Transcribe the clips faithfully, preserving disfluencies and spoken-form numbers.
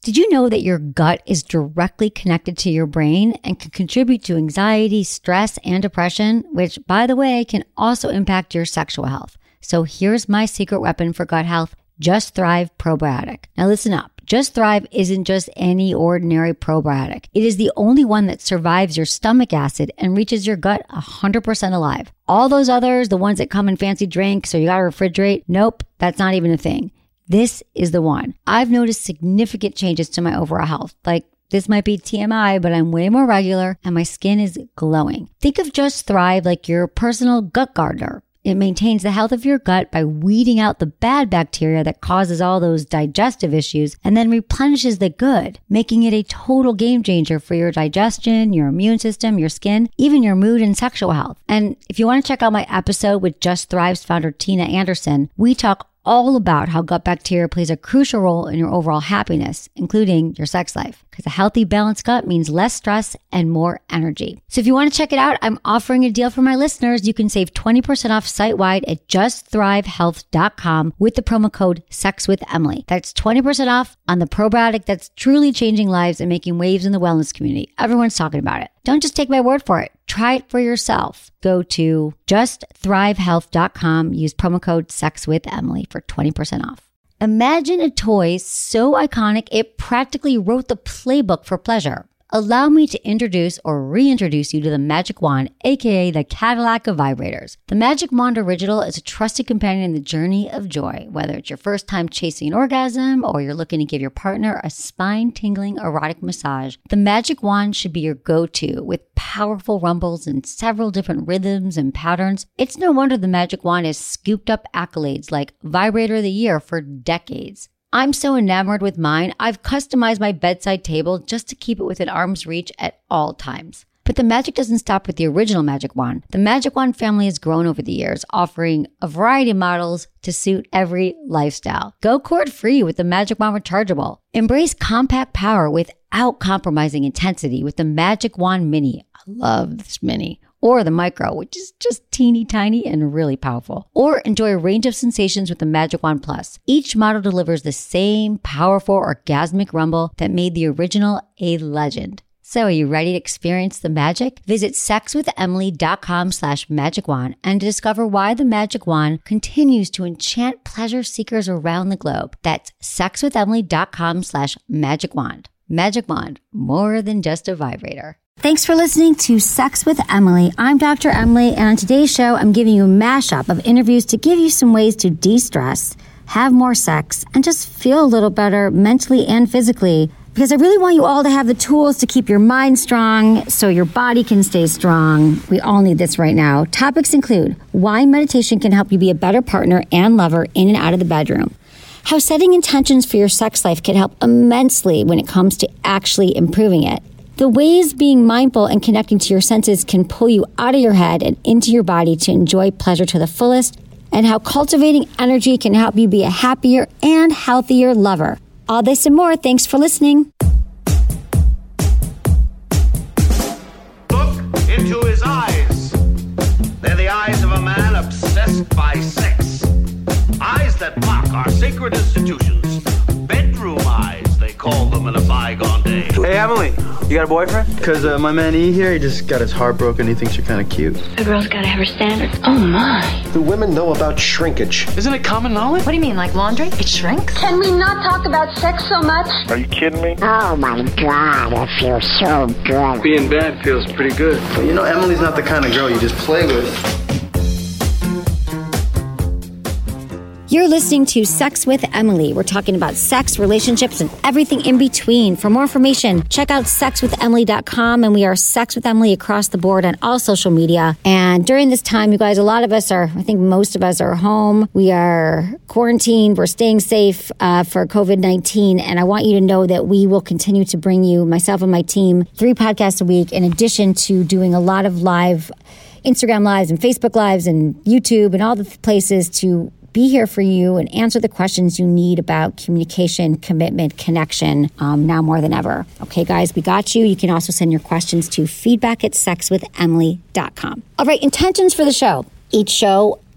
Did you know that your gut is directly connected to your brain and can contribute to anxiety, stress, and depression, which, by the way, can also impact your sexual health? So here's my secret weapon for gut health, Just Thrive Probiotic. Now listen up. Just Thrive isn't just any ordinary probiotic. It is the only one that survives your stomach acid and reaches your gut one hundred percent alive. All those others, the ones that come in fancy drinks or you gotta refrigerate, nope, that's not even a thing. This is the one. I've noticed significant changes to my overall health. Like, this might be T M I, but I'm way more regular and my skin is glowing. Think of Just Thrive like your personal gut gardener. It maintains the health of your gut by weeding out the bad bacteria that causes all those digestive issues and then replenishes the good, making it a total game changer for your digestion, your immune system, your skin, even your mood and sexual health. And if you want to check out my episode with Just Thrive's founder, Tina Anderson, we talk all about how gut bacteria plays a crucial role in your overall happiness, including your sex life. Because a healthy, balanced gut means less stress and more energy. So if you want to check it out, I'm offering a deal for my listeners. You can save twenty percent off site-wide at just thrive health dot com with the promo code SEXWITHEMILY. That's twenty percent off on the probiotic that's truly changing lives and making waves in the wellness community. Everyone's talking about it. Don't just take my word for it. Try it for yourself. Go to just thrive health dot com. Use promo code SEXWITHEMILY for twenty percent off. Imagine a toy so iconic it practically wrote the playbook for pleasure. Allow me to introduce or reintroduce you to the Magic Wand, aka the Cadillac of vibrators. The Magic Wand Original is a trusted companion in the journey of joy. Whether it's your first time chasing an orgasm or you're looking to give your partner a spine-tingling erotic massage, the Magic Wand should be your go-to with powerful rumbles and several different rhythms and patterns. It's no wonder the Magic Wand has scooped up accolades like Vibrator of the Year for decades. I'm so enamored with mine, I've customized my bedside table just to keep it within arm's reach at all times. But the magic doesn't stop with the original Magic Wand. The Magic Wand family has grown over the years, offering a variety of models to suit every lifestyle. Go cord-free with the Magic Wand Rechargeable. Embrace compact power without compromising intensity with the Magic Wand Mini. I love this Mini. Or the Micro, which is just teeny tiny and really powerful. Or enjoy a range of sensations with the Magic Wand Plus. Each model delivers the same powerful orgasmic rumble that made the original a legend. So are you ready to experience the magic? Visit sexwithemily dot com slash magic wand and discover why the Magic Wand continues to enchant pleasure seekers around the globe. That's sexwithemily dot com slash magic wand. Magic Wand, more than just a vibrator. Thanks for listening to Sex with Emily. I'm Doctor Emily, and on today's show, I'm giving you a mashup of interviews to give you some ways to de-stress, have more sex, and just feel a little better mentally and physically. Because I really want you all to have the tools to keep your mind strong so your body can stay strong. We all need this right now. Topics include why meditation can help you be a better partner and lover in and out of the bedroom, how setting intentions for your sex life can help immensely when it comes to actually improving it, the ways being mindful and connecting to your senses can pull you out of your head and into your body to enjoy pleasure to the fullest, and how cultivating energy can help you be a happier and healthier lover. All this and more. Thanks for listening. Look into his eyes. They're the eyes of a man obsessed by sex. Eyes that mock our sacred institutions. Bedroom eyes, they call them in a bygone day. Hey, Emily, you got a boyfriend? Because uh, my man E here, he just got his heart broken. He thinks you're kind of cute. A girl's got to have her standards. Oh, my. Do women know about shrinkage? Isn't it common knowledge? What do you mean, like laundry? It shrinks? Can we not talk about sex so much? Are you kidding me? Oh, my God, it feels so good. Being bad feels pretty good. But you know, Emily's not the kind of girl you just play with. You're listening to Sex with Emily. We're talking about sex, relationships, and everything in between. For more information, check out sex with emily dot com, and we are Sex with Emily across the board on all social media. And during this time, you guys, a lot of us are, I think most of us are home. We are quarantined. We're staying safe uh, for covid nineteen. And I want you to know that we will continue to bring you, myself and my team, three podcasts a week, in addition to doing a lot of live Instagram lives and Facebook lives and YouTube and all the places to be here for you and answer the questions you need about communication, commitment, connection, um, now more than ever. Okay, guys, we got you. You can also send your questions to feedback at sex with emily dot com. All right, intentions for the show. Each show,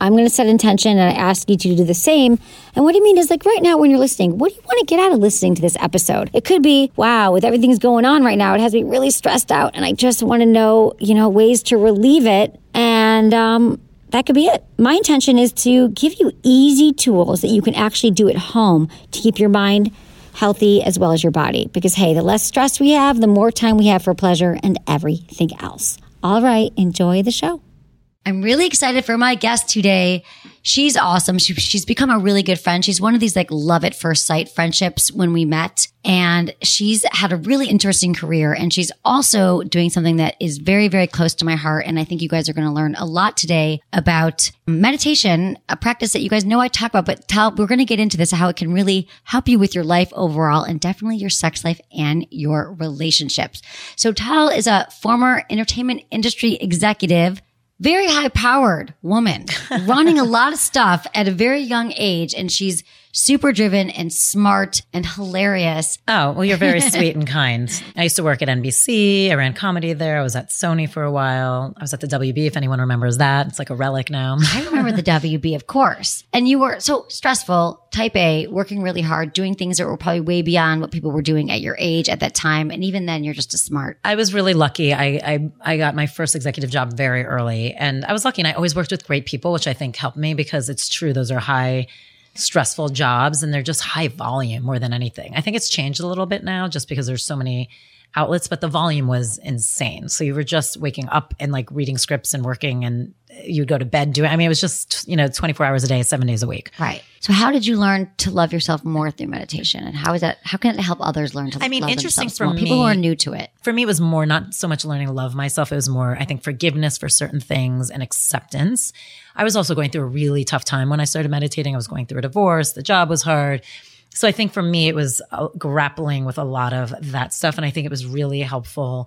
I'm going to set intention and I ask you to do the same. And what I mean is like right now when you're listening, what do you want to get out of listening to this episode? It could be, wow, with everything that's going on right now, it has me really stressed out and I just want to know, you know, ways to relieve it. And um, that could be it. My intention is to give you easy tools that you can actually do at home to keep your mind healthy as well as your body. Because, hey, the less stress we have, the more time we have for pleasure and everything else. All right, enjoy the show. I'm really excited for my guest today. She's awesome. She, she's become a really good friend. She's one of these like love at first sight friendships when we met. And she's had a really interesting career. And she's also doing something that is very, very close to my heart. And I think you guys are going to learn a lot today about meditation, a practice that you guys know I talk about. But Tal, we're going to get into this, how it can really help you with your life overall and definitely your sex life and your relationships. So Tal is a former entertainment industry executive, very high powered woman running a lot of stuff at a very young age. And she's super driven and smart and hilarious. Oh, well, you're very sweet and kind. I used to work at N B C. I ran comedy there. I was at Sony for a while. I was at the W B, if anyone remembers that. It's like a relic now. I remember the W B, of course. And you were so stressful, type A, working really hard, doing things that were probably way beyond what people were doing at your age at that time. And even then, you're just a smart. I was really lucky. I, I, I got my first executive job very early. And I was lucky. And I always worked with great people, which I think helped me because it's true. Those are high stressful jobs and they're just high volume more than anything. I think it's changed a little bit now just because there's so many outlets, but the volume was insane. So you were just waking up and like reading scripts and working and you'd go to bed doing, I mean, it was just, you know, twenty-four hours a day, seven days a week. Right. So how did you learn to love yourself more through meditation? And how is that, how can it help others learn to I mean, love interesting themselves for more? me, People who are new to it. For me, it was more not so much learning to love myself. It was more, I think, forgiveness for certain things and acceptance. I was also going through a really tough time when I started meditating. I was going through a divorce. The job was hard. So I think for me, it was uh, grappling with a lot of that stuff. And I think it was really helpful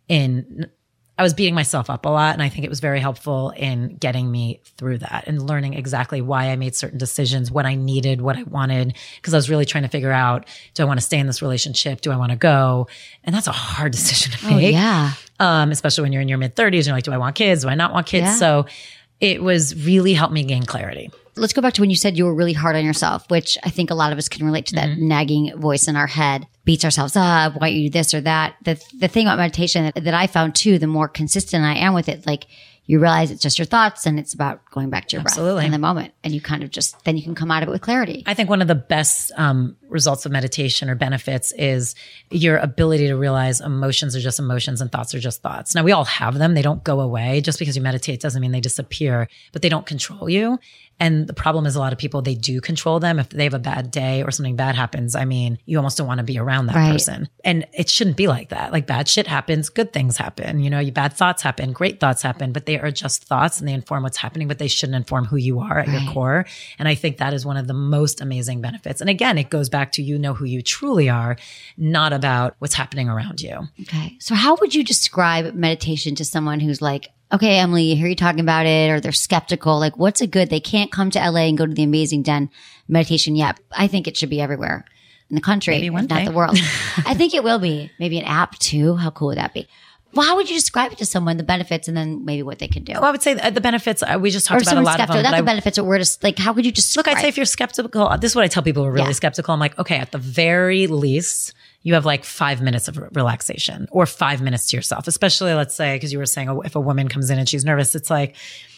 in, I was beating myself up a lot. And I think it was very helpful in getting me through that and learning exactly why I made certain decisions, what I needed, what I wanted. Because I was really trying to figure out, do I want to stay in this relationship? Do I want to go? And that's a hard decision to make. Oh, yeah. Um, especially when you're in your mid thirties, you're like, do I want kids? Do I not want kids? Yeah. So it was really helped me gain clarity. Let's go back to when you said you were really hard on yourself, which I think a lot of us can relate to, that mm-hmm. nagging voice in our head, beats ourselves up, why you do this or that. The the thing about meditation that, that I found too, the more consistent I am with it, like you realize it's just your thoughts and it's about going back to your Absolutely. breath in the moment. And you kind of just, then you can come out of it with clarity. I think one of the best um, results of meditation or benefits is your ability to realize emotions are just emotions and thoughts are just thoughts. Now we all have them. They don't go away. Just because you meditate doesn't mean they disappear, but they don't control you. And the problem is a lot of people, they do control them. If they have a bad day or something bad happens, I mean, you almost don't want to be around that right. person. And it shouldn't be like that. Like bad shit happens, good things happen, you know, you bad thoughts happen, great thoughts happen, but they are just thoughts and they inform what's happening, but they shouldn't inform who you are at right. your core. And I think that is one of the most amazing benefits. And again, it goes back to, you know, who you truly are, not about what's happening around you. Okay. So how would you describe meditation to someone who's like, okay, Emily, you hear you talking about it, or they're skeptical. Like, what's a good, they can't come to L A and go to the Amazing Den meditation yet. I think it should be everywhere in the country, Maybe one if not day. the world. I think it will be. Maybe an app too. How cool would that be? Well, how would you describe it to someone, the benefits, and then maybe what they can do? Well, I would say the benefits, uh, we just talked or about a lot skeptical, of them. Not the I, benefits, but we're just like, how could you just Look, I'd say if you're skeptical, this is what I tell people who are really yeah. skeptical. I'm like, okay, at the very least, you have like five minutes of relaxation or five minutes to yourself, especially let's say, because you were saying if a woman comes in and she's nervous, it's like,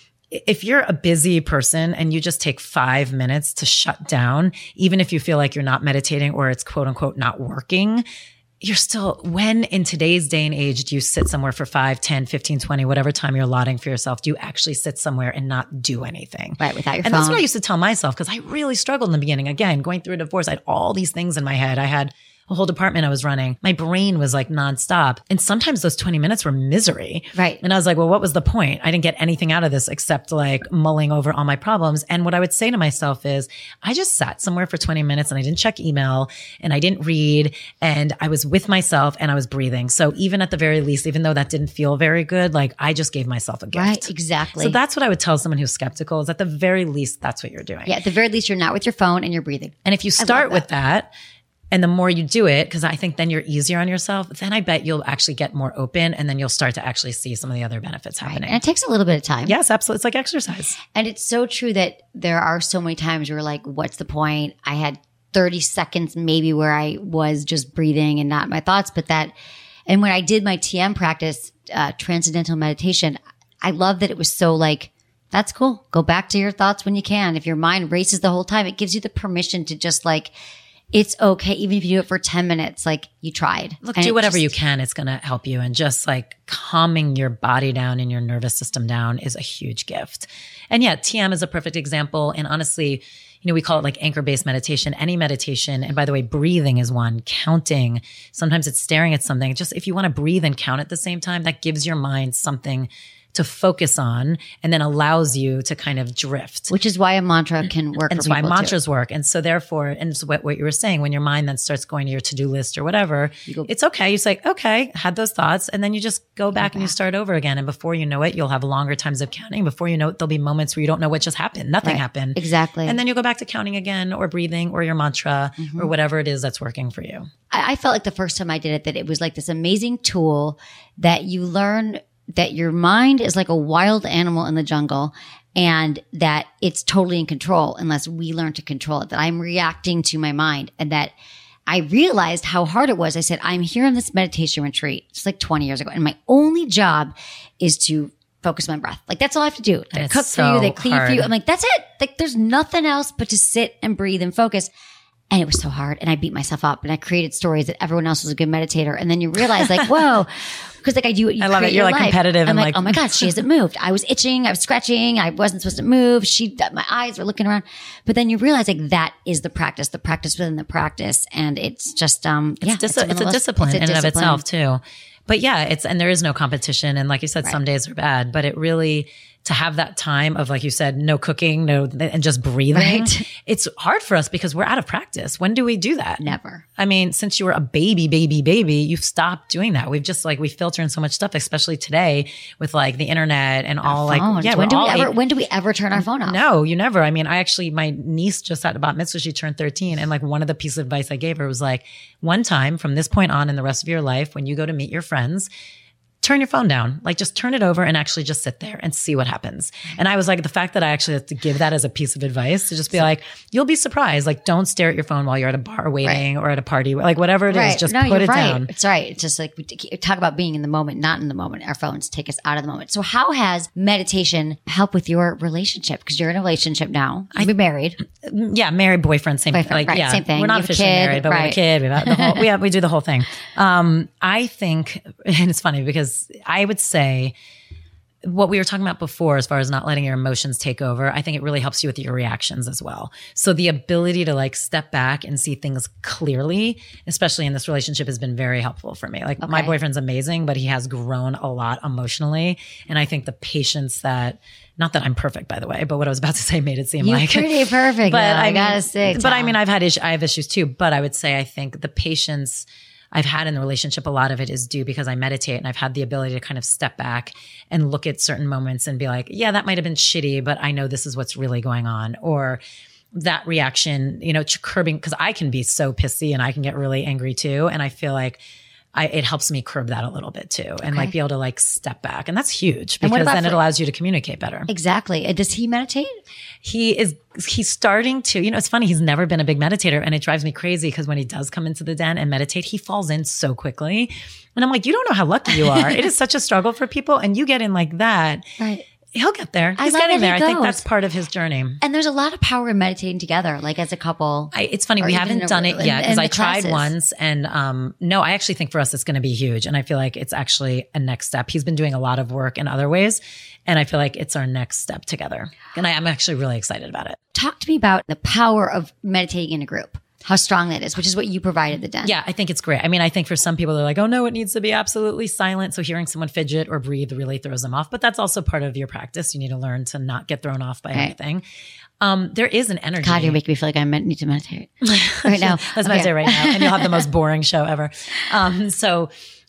if you're a busy person and you just take five minutes to shut down, even if you feel like you're not meditating or it's quote unquote not working, you're still, when in today's day and age do you sit somewhere for five, ten, fifteen, twenty, whatever time you're allotting for yourself, do you actually sit somewhere and not do anything? Right, without your and phone. That's what I used to tell myself because I really struggled in the beginning. Again, going through a divorce, I had all these things in my head. I had a whole department I was running. My brain was like nonstop. And sometimes those twenty minutes were misery. Right. And I was like, well, what was the point? I didn't get anything out of this except like mulling over all my problems. And what I would say to myself is, I just sat somewhere for twenty minutes and I didn't check email and I didn't read and I was with myself and I was breathing. So even at the very least, even though that didn't feel very good, like I just gave myself a gift. Right, exactly. So that's what I would tell someone who's skeptical is at the very least, that's what you're doing. Yeah, at the very least, you're not with your phone and you're breathing. And if you start with that, And the more you do it, because I think then you're easier on yourself, then I bet you'll actually get more open and then you'll start to actually see some of the other benefits happening. Right. And it takes a little bit of time. Yes, absolutely. It's like exercise. And it's so true that there are so many times where like, what's the point? I had thirty seconds maybe where I was just breathing and not my thoughts, but that, and when I did my T M practice, uh, transcendental meditation, I love that it was so like, that's cool. Go back to your thoughts when you can. If your mind races the whole time, it gives you the permission to just like, it's okay. Even if you do it for ten minutes, like you tried. Look, and do whatever just, you can. It's going to help you. And just like calming your body down and your nervous system down is a huge gift. And yeah, T M is a perfect example. And honestly, you know, we call it like anchor-based meditation, any meditation. And by the way, breathing is one, counting. Sometimes it's staring at something. Just if you want to breathe and count at the same time, that gives your mind something to focus on and then allows you to kind of drift. Which is why a mantra can work And for it's why people mantras too. work. And so therefore, and it's what, what you were saying, when your mind then starts going to your to-do list or whatever, go, it's okay. You say, okay, had those thoughts. And then you just go back back. and you start over again. And before you know it, you'll have longer times of counting. Before you know it, there'll be moments where you don't know what just happened. Nothing Right. happened. Exactly. And then you'll go back to counting again or breathing or your mantra Mm-hmm. or whatever it is that's working for you. I, I felt like the first time I did it, that it was like this amazing tool that you learn that your mind is like a wild animal in the jungle and that it's totally in control unless we learn to control it, that I'm reacting to my mind. And that I realized how hard it was. I said, I'm here on this meditation retreat. It's like twenty years ago. And my only job is to focus on my breath. Like that's all I have to do. They it's cook so for you. They clean hard. for you. I'm like, that's it. Like there's nothing else but to sit and breathe and focus. And it was so hard. And I beat myself up and I created stories that everyone else was a good meditator. And then you realize like, whoa, because like I do what you I love create it. You're your like life. competitive I'm and like, like- oh my God, she hasn't moved. I was itching. I was scratching. I wasn't supposed to move. She, my eyes were looking around. But then you realize like that is the practice, the practice within the practice. And it's just, um, It's, yeah, dis- one of it's the a most- discipline it's a in and of discipline. itself too. But yeah, it's, and there is no competition. And like you said, some days are bad, but it really, to have that time of, like you said, no cooking, no, and just breathing. Right. It's hard for us because we're out of practice. When do we do that? Never. I mean, since you were a baby, baby, baby, you've stopped doing that. We've just like, we filter in so much stuff, especially today with like the internet and all like, Phones. yeah, when we're do we all ever, eight- when do we ever turn our phone off? no, you never. I mean, I actually, my niece just had a bat mitzvah. She turned thirteen. And like one of the pieces of advice I gave her was like, one time from this point on in the rest of your life, when you go to meet your friends, turn your phone down, like just turn it over and actually just sit there and see what happens. And I was like, the fact that I actually have to give that as a piece of advice to just be like, you'll be surprised. Like, don't stare at your phone while you're at a bar waiting or at a party, like whatever it is, just no, put you're it right. down. It's right. It's just like we t- talk about being in the moment, not in the moment. Our phones take us out of the moment. So how has meditation helped with your relationship? Because you're in a relationship now. You're married. Yeah, married, boyfriend, same Boyfriend, like right, yeah, same thing. We're You not have a officially kid, married, but we have a right. kid. We have the whole, we have, we do the whole thing. Um, I think, and it's funny because I would say what we were talking about before, as far as not letting your emotions take over, I think it really helps you with your reactions as well. So the ability to like step back and see things clearly, especially in this relationship, has been very helpful for me. Like my Okay. boyfriend's amazing, but he has grown a lot emotionally. And I think the patience that, not that I'm perfect, by the way, but what I was about to say made it seem You're like pretty perfect. But though, I, I gotta mean, say, but I Tom. mean, I've had issues, I have issues too. But I would say, I think the patience I've had in the relationship, a lot of it is due because I meditate and I've had the ability to kind of step back and look at certain moments and be like, yeah, that might have been shitty, but I know this is what's really going on. Or that reaction, you know, curbing, because I can be so pissy and I can get really angry too. And I feel like I, it helps me curb that a little bit too, and like be able to like step back. And that's huge And what because about then it for- allows you to communicate better. Exactly. And does he meditate? He is, he's starting to, you know, it's funny. He's never been a big meditator and it drives me crazy because when he does come into the den and meditate, he falls in so quickly. And I'm like, you don't know how lucky you are. It is such a struggle for people. And you get in like that. Right. He'll get there. I He's love getting that there. he I think goes. that's part of his journey. And there's a lot of power in meditating together, like as a couple. I, it's funny. Or We even haven't in a- done it in- yet because in I the tried classes. once. And um, no, I actually think for us, it's going to be huge. And I feel like it's actually a next step. He's been doing a lot of work in other ways. And I feel like it's our next step together. And I, I'm actually really excited about it. Talk to me about the power of meditating in a group, how strong that is, which is what you provide at the den. Yeah, I think it's great. I mean, I think for some people, they're like, oh no, it needs to be absolutely silent. So hearing someone fidget or breathe really throws them off. But that's also part of your practice. You need to learn to not get thrown off by Right. anything. Um, there is an energy. God, you're making me feel like I med- need to meditate right now. Let's Okay. meditate right now. And you'll have the most boring show ever. Um, so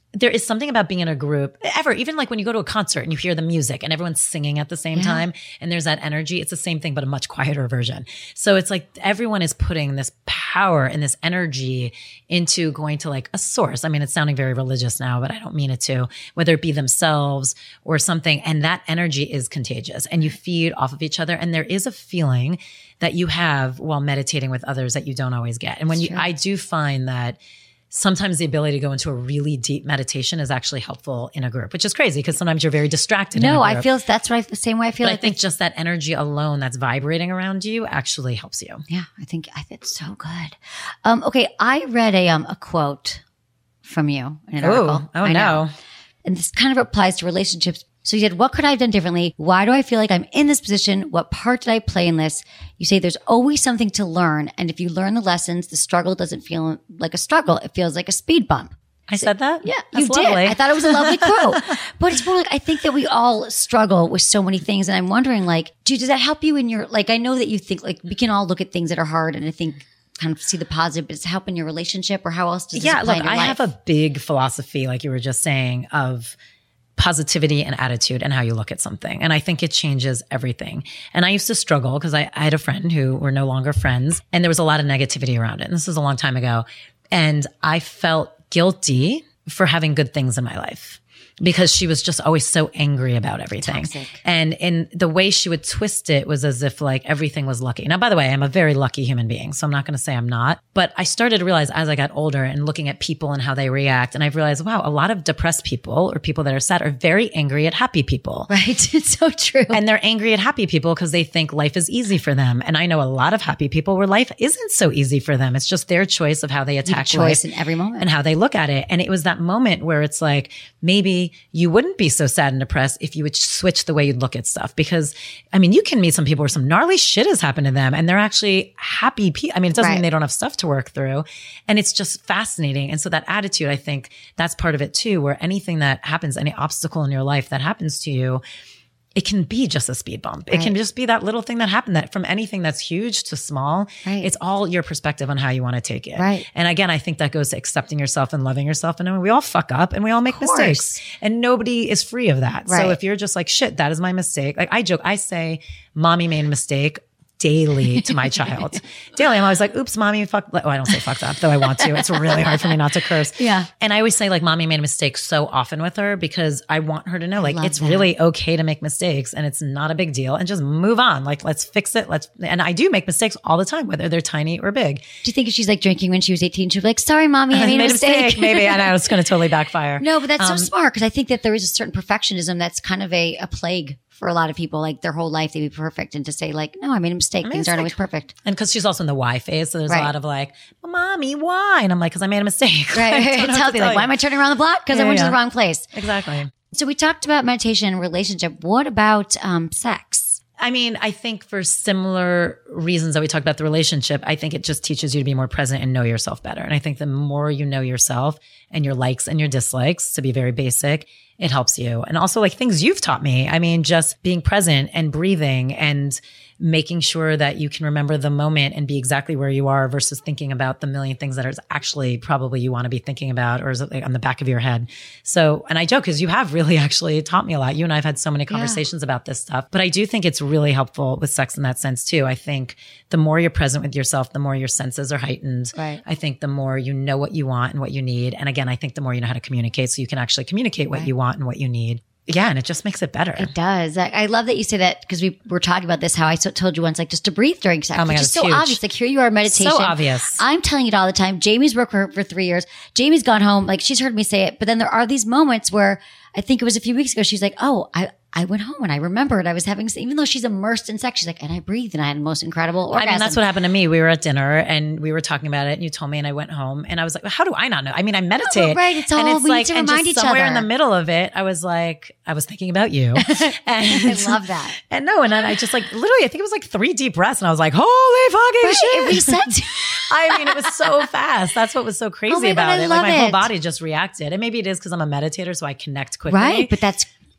there is something about being in a group ever, even like when you go to a concert and you hear the music and everyone's singing at the same yeah. time and there's that energy. It's the same thing, but a much quieter version. So it's like everyone is putting this power and this energy into going to like a source. I mean, it's sounding very religious now, but I don't mean it to, whether it be themselves or something. And that energy is contagious and you feed off of each other. And there is a feeling that you have while meditating with others that you don't always get. And when you, I do find that sometimes the ability to go into a really deep meditation is actually helpful in a group, which is crazy because sometimes you're very distracted. No, I feel that's right. The same way I feel. But like I think just that energy alone that's vibrating around you actually helps you. Yeah, I think I think it's so good. Um, okay, I read a um a quote from you in an Ooh, article. Oh I no, know. And this kind of applies to relationships. So you said, what could I have done differently? Why do I feel like I'm in this position? What part did I play in this? You say there's always something to learn. And if you learn the lessons, the struggle doesn't feel like a struggle. It feels like a speed bump. I so, said that? Yeah, That's you lovely. did. I thought it was a lovely quote. But it's more like, I think that we all struggle with so many things. And I'm wondering like, dude, does that help you in your, like, I know that you think like we can all look at things that are hard and I think kind of see the positive, but does it help in your relationship or how else does yeah, it apply look, in your I life? have a big philosophy, like you were just saying, of positivity and attitude and how you look at something. And I think it changes everything. And I used to struggle because I, I had a friend who were no longer friends and there was a lot of negativity around it. And this was a long time ago. And I felt guilty for having good things in my life because she was just always so angry about everything. Toxic. And in the way she would twist it was as if like everything was lucky. Now, by the way, I'm a very lucky human being, so I'm not going to say I'm not. But I started to realize as I got older and looking at people and how they react, and I've realized, wow, a lot of depressed people or people that are sad are very angry at happy people. Right. It's so true. And they're angry at happy people because they think life is easy for them. And I know a lot of happy people where life isn't so easy for them. It's just their choice of how they attack choice life in every moment and how they look at it. And it was that moment where it's like, maybe you wouldn't be so sad and depressed if you would switch the way you look at stuff. Because I mean, you can meet some people where some gnarly shit has happened to them and they're actually happy people. I mean, it doesn't right. mean they don't have stuff to work through. And it's just fascinating. And so that attitude, I think that's part of it too, where anything that happens, any obstacle in your life that happens to you, it can be just a speed bump. Right. It can just be that little thing that happened, that from anything that's huge to small, right. it's all your perspective on how you want to take it. Right. And again, I think that goes to accepting yourself and loving yourself. And I mean, we all fuck up and we all make mistakes and nobody is free of that. Right. So if you're just like, shit, that is my mistake. Like I joke, I say, mommy made a mistake daily to my child. Daily. I'm always like, oops, mommy fucked. Oh, I don't say fucked up, though I want to. It's really hard for me not to curse. Yeah. And I always say like, mommy made a mistake so often with her because I want her to know like, it's that. really okay to make mistakes and it's not a big deal and just move on. Like, let's fix it. Let's, and I do make mistakes all the time, whether they're tiny or big. Do you think if she's like drinking when she was eighteen, she'd be like, sorry, mommy, I made, made a mistake. mistake. Maybe. I know it's going to totally backfire. No, but that's Um, so smart because I think that there is a certain perfectionism that's kind of a, a plague for a lot of people. Like their whole life, they'd be perfect. And to say like, no, I made a mistake. I mean, Things it's aren't like- always perfect. And because she's also in the why phase. So there's Right. a lot of like, well, mommy, why? And I'm like, because I made a mistake. Right. I don't know It's what to healthy. tell Like, why you. am I turning around the block? Because I Yeah, went to yeah. the wrong place. Exactly. So we talked about meditation and relationship. What about um, sex? I mean, I think for similar reasons that we talked about the relationship, I think it just teaches you to be more present and know yourself better. And I think the more you know yourself and your likes and your dislikes, to be very basic, it helps you. And also like things you've taught me. I mean, just being present and breathing and making sure that you can remember the moment and be exactly where you are versus thinking about the million things that are actually probably you want to be thinking about or is it like on the back of your head. So, and I joke because you have really actually taught me a lot. You and I have had so many conversations about this stuff, but I do think it's really helpful with sex in that sense too. I think the more you're present with yourself, the more your senses are heightened. Right. I think the more you know what you want and what you need. And again, I think the more you know how to communicate so you can actually communicate what Right. you want and what you need. Yeah. And it just makes it better. It does. I, I love that you say that because we were talking about this, how I so, told you once, like just to breathe during sex. Oh my which God, is it's so huge. obvious. Like here you are, meditation. So obvious. I'm telling it all the time. Jamie's worked for, for three years. Jamie's gone home. Like she's heard me say it. But then there are these moments where I think it was a few weeks ago. She's like, oh, I, I went home and I remembered I was having, even though she's immersed in sex, she's like, and I breathed and I had the most incredible orgasm. I mean, that's what happened to me. We were at dinner and we were talking about it and you told me and I went home and I was like, well, how do I not know? I mean, I meditate. Oh, right. It's all, and it's we like, need to and remind just each somewhere other. in the middle of it, I was like, I was thinking about you. And I love that. And no, and then I just like, literally, I think it was like three deep breaths and I was like, holy fucking Right, shit. it reset. I mean, it was so fast. That's what was so crazy Oh my God, about I it. Like love my whole it. body just reacted. And maybe it is because I'm a meditator, so I connect quickly. Right. But that's,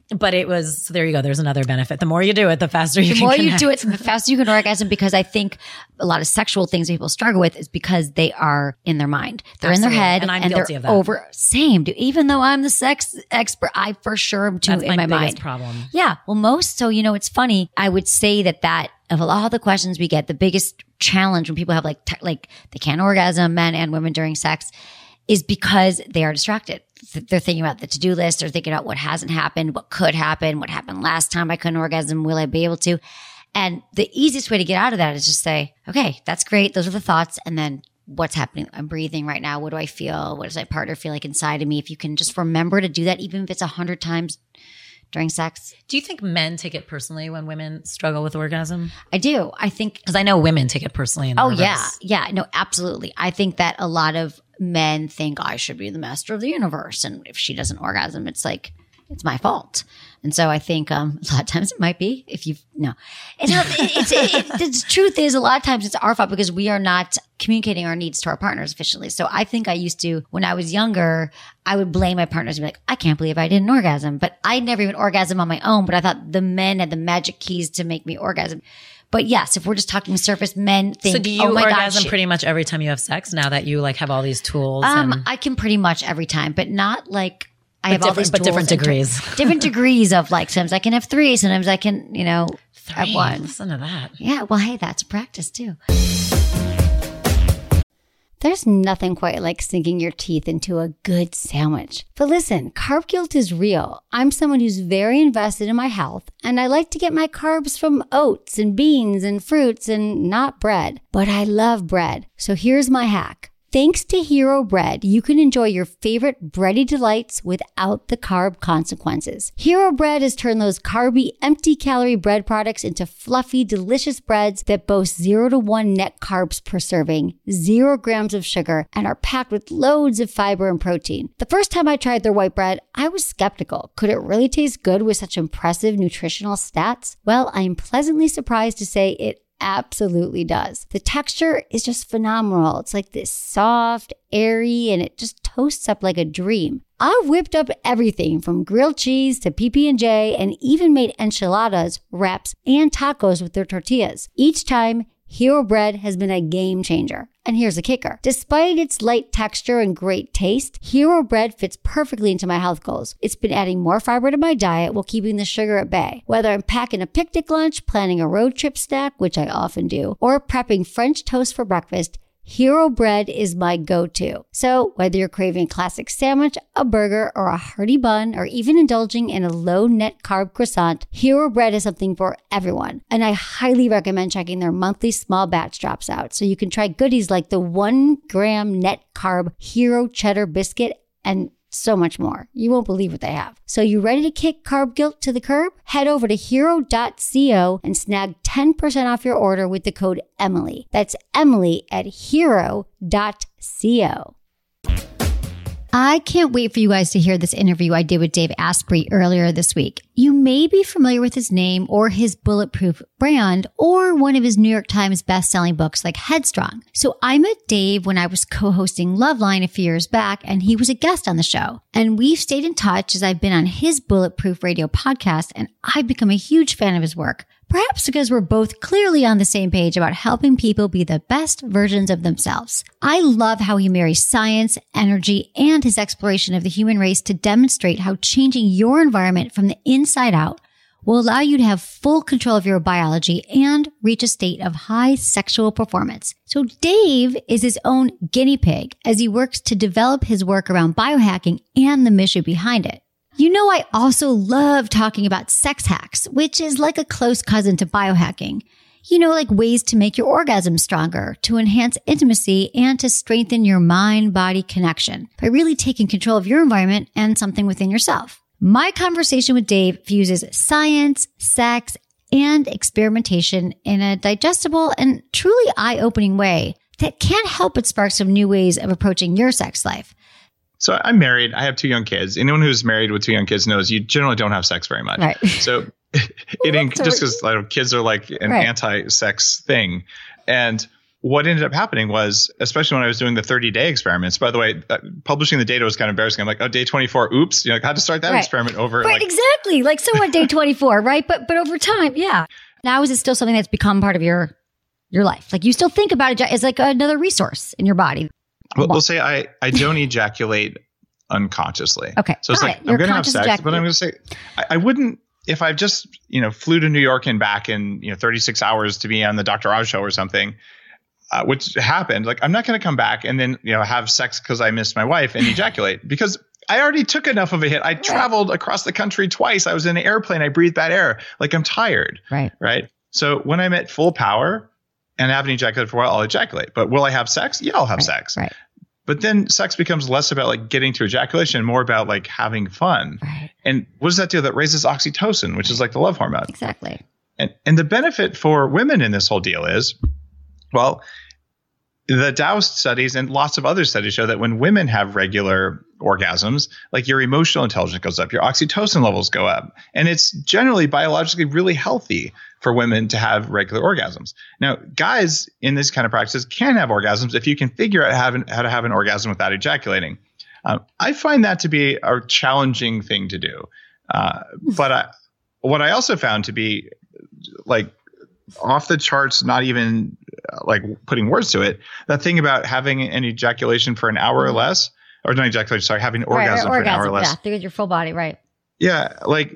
But it was, so there you go. There's another benefit. The more you do it, the faster you the can more connect. you do it, the faster you can orgasm, because I think a lot of sexual things people struggle with is because they are in their mind. They're Absolutely. in their head And I'm and guilty they're of that. over. Same. Dude. Even though I'm the sex expert, I for sure am too That's in my, my biggest mind. problem. Yeah. Well, most, so, you know, it's funny. I would say that that of all the questions we get, the biggest challenge when people have like, te- like they can't orgasm, men and women during sex, is because they are distracted. They're thinking about the to-do list. They're thinking about what hasn't happened, what could happen, what happened last time I couldn't orgasm. Will I be able to? And the easiest way to get out of that is just say, okay, that's great. Those are the thoughts. And then what's happening? I'm breathing right now. What do I feel? What does my partner feel like inside of me? If you can just remember to do that, even if it's a hundred times during sex. Do you think men take it personally when women struggle with orgasm? I do. I think. Because I know women take it personally. In the Oh, reverse. yeah. Yeah. No, absolutely. I think that a lot of men think I should be the master of the universe. And if she doesn't orgasm, it's like, it's my fault. And so I think um, a lot of times it might be if you no, it's not, it's, it, it, the truth is a lot of times it's our fault because we are not communicating our needs to our partners efficiently. So I think I used to, when I was younger, I would blame my partners and be like, I can't believe I didn't orgasm, but I never even orgasm on my own. But I thought the men had the magic keys to make me orgasm. But yes, if we're just talking surface, men think, So do you oh my orgasm gosh, pretty much every time you have sex now that you like have all these tools? Um, and- I can pretty much every time, but not like I But have all different- these but tools different and t- degrees. different degrees of like, sometimes I can have three, sometimes I can, you know, have Three. one. Listen to that. Yeah, well, hey, that's practice too. There's nothing quite like sinking your teeth into a good sandwich. But listen, carb guilt is real. I'm someone who's very invested in my health, and I like to get my carbs from oats and beans and fruits and not bread. But I love bread. So here's my hack. Thanks to Hero Bread, you can enjoy your favorite bready delights without the carb consequences. Hero Bread has turned those carby, empty-calorie bread products into fluffy, delicious breads that boast zero to one net carbs per serving, zero grams of sugar, and are packed with loads of fiber and protein. The first time I tried their white bread, I was skeptical. Could it really taste good with such impressive nutritional stats? Well, I am pleasantly surprised to say it absolutely does. The texture is just phenomenal. It's like this soft, airy, and it just toasts up like a dream. I've whipped up everything from grilled cheese to P B and J and even made enchiladas, wraps, and tacos with their tortillas. Each time, Hero Bread has been a game changer. And here's the kicker. Despite its light texture and great taste, Hero Bread fits perfectly into my health goals. It's been adding more fiber to my diet while keeping the sugar at bay. Whether I'm packing a picnic lunch, planning a road trip snack, which I often do, or prepping French toast for breakfast, Hero Bread is my go-to. So whether you're craving a classic sandwich, a burger, or a hearty bun, or even indulging in a low-net carb croissant, Hero Bread is something for everyone. And I highly recommend checking their monthly small batch drops out so you can try goodies like the one gram net carb Hero Cheddar Biscuit and so much more. You won't believe what they have. So you ready to kick carb guilt to the curb? Head over to hero dot co and snag ten percent off your order with the code Emily. That's Emily at hero dot co. I can't wait for you guys to hear this interview I did with Dave Asprey earlier this week. You may be familiar with his name or his Bulletproof brand or one of his New York Times best-selling books like Headstrong. So I met Dave when I was co-hosting Loveline a few years back, and he was a guest on the show. And we've stayed in touch as I've been on his Bulletproof Radio podcast, and I've become a huge fan of his work. Perhaps because we're both clearly on the same page about helping people be the best versions of themselves. I love how he marries science, energy, and his exploration of the human race to demonstrate how changing your environment from the inside out will allow you to have full control of your biology and reach a state of high sexual performance. So Dave is his own guinea pig as he works to develop his work around biohacking and the mission behind it. You know, I also love talking about sex hacks, which is like a close cousin to biohacking. You know, like ways to make your orgasm stronger, to enhance intimacy, and to strengthen your mind-body connection by really taking control of your environment and something within yourself. My conversation with Dave fuses science, sex, and experimentation in a digestible and truly eye-opening way that can't help but spark some new ways of approaching your sex life. So I'm married. I have two young kids. Anyone who's married with two young kids knows you generally don't have sex very much. Right. So it, just because like, kids are like an right. anti-sex thing. And what ended up happening was, especially when I was doing the thirty day experiments, by the way, uh, publishing the data was kind of embarrassing. I'm like, oh, day twenty-four, oops, you know, I had to start that right. experiment over. Right, like, exactly. Like, so what, day twenty-four, right? But but over time, yeah. Now is it still something that's become part of your your life? Like, you still think about it as like another resource in your body. Well, we'll say I, I don't ejaculate unconsciously. Okay. So it's All like, right. I'm You're going to have sex, conscious but I'm going to say, I, I wouldn't, if I've just, you know, flew to New York and back in, you know, thirty-six hours to be on the Doctor Oz show or something, uh, which happened, like, I'm not going to come back and then, you know, have sex because I missed my wife and ejaculate because I already took enough of a hit. I traveled across the country twice. I was in an airplane. I breathed bad air. Like, I'm tired. Right. Right. So when I'm at full power and I haven't ejaculated for a while, I'll ejaculate. But will I have sex? Yeah, I'll have right. sex. Right. But then sex becomes less about like getting to ejaculation, more about like having fun. Right. And what does that do? That raises oxytocin, which is like the love hormone. Exactly. And and the benefit for women in this whole deal is, well, the Taoist studies and lots of other studies show that when women have regular orgasms, like your emotional intelligence goes up, your oxytocin levels go up. And it's generally biologically really healthy for women to have regular orgasms. Now, guys in this kind of practice can have orgasms if you can figure out how, how to have an orgasm without ejaculating. Um, I find that to be a challenging thing to do. Uh, but I, what I also found to be like off the charts, not even uh, like putting words to it, that thing about having an ejaculation for an hour or less, or not ejaculation, sorry, having an orgasm right, for an hour or less. Yeah, through your full body, right. Yeah, like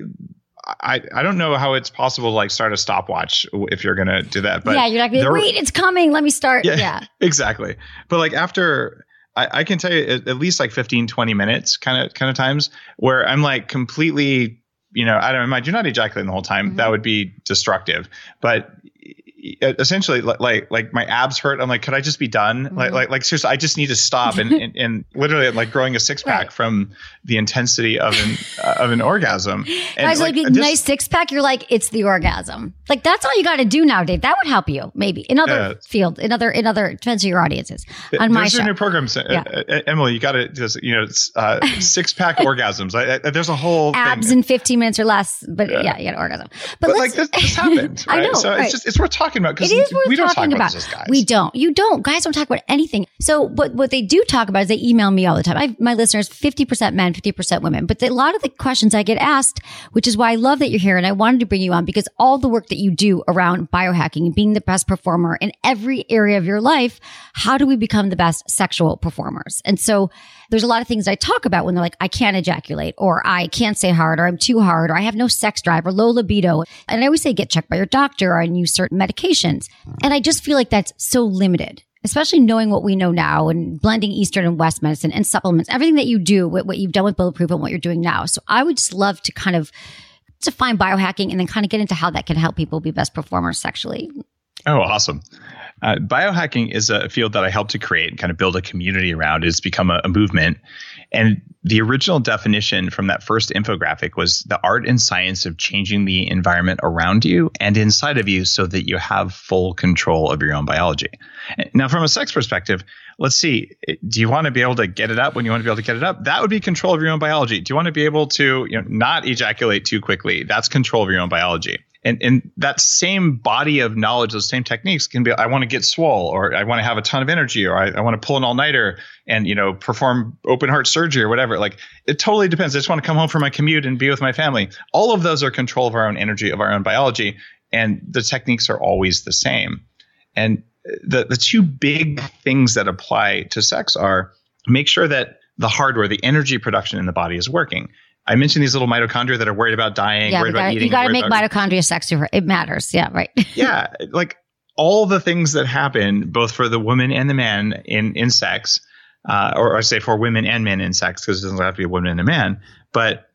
I, I don't know how it's possible to like start a stopwatch if you're going to do that. But yeah, you're not going to wait, it's coming. Let me start. Yeah, yeah. Exactly. But like after, I, I can tell you at, at least like fifteen, twenty minutes kind of kind of times where I'm like completely, you know, I don't mind, you're not ejaculating the whole time. Mm-hmm. That would be destructive. But essentially like like my abs hurt. I'm like, could I just be done? Mm-hmm. Like like like seriously, I just need to stop. And and, and literally, I'm like growing a six pack right. from the intensity of an uh, of an orgasm. And Guys, like, like a just, nice six pack, you're like, it's the orgasm. Like that's all you got to do now, Dave. That would help you maybe in other uh, field, in other in other depends who your audience is. On my show, there's new programs. Yeah. Uh, uh, Emily, you got to just you know uh, six pack orgasms. I, I, there's a whole abs thing. in fifteen minutes or less. But yeah, yeah you got orgasm. But, but like this, this happened. Right? I know. So right. it's just it's worth talking about because it is worth we don't talking talk about, about. This as guys. We don't. You don't. Guys don't talk about anything. So, but what they do talk about is they email me all the time. I, my listeners, fifty percent men, fifty percent women. But the, a lot of the questions I get asked, which is why I love that you're here, and I wanted to bring you on because all the work that you do around biohacking and being the best performer in every area of your life, how do we become the best sexual performers? And so there's a lot of things I talk about when they're like, I can't ejaculate, or I can't say hard, or I'm too hard, or I have no sex drive, or low libido. And I always say, get checked by your doctor, or I use certain medications. And I just feel like that's so limited, especially knowing what we know now and blending Eastern and West medicine and supplements, everything that you do, what you've done with Bulletproof and what you're doing now. So I would just love to kind of define biohacking and then kind of get into how that can help people be best performers sexually. Oh, awesome. Uh, biohacking is a field that I helped to create and kind of build a community around. It's become a, a movement. And the original definition from that first infographic was the art and science of changing the environment around you and inside of you so that you have full control of your own biology. Now, from a sex perspective, let's see, do you want to be able to get it up when you want to be able to get it up? That would be control of your own biology. Do you want to be able to, you know, not ejaculate too quickly? That's control of your own biology. And, and that same body of knowledge, those same techniques can be, I want to get swole, or I want to have a ton of energy, or I, I want to pull an all-nighter and, you know, perform open heart surgery or whatever. Like, it totally depends. I just want to come home from my commute and be with my family. All of those are control of our own energy, of our own biology. And the techniques are always the same. And the, the two big things that apply to sex are make sure that the hardware, the energy production in the body is working. I mentioned these little mitochondria that are worried about dying, yeah, worried gotta, about eating. You got to make about, mitochondria sexier. It matters. Yeah, right. yeah. Like all the things that happen both for the woman and the man in, in sex, uh, or I say for women and men in sex, because it doesn't have to be a woman and a man, but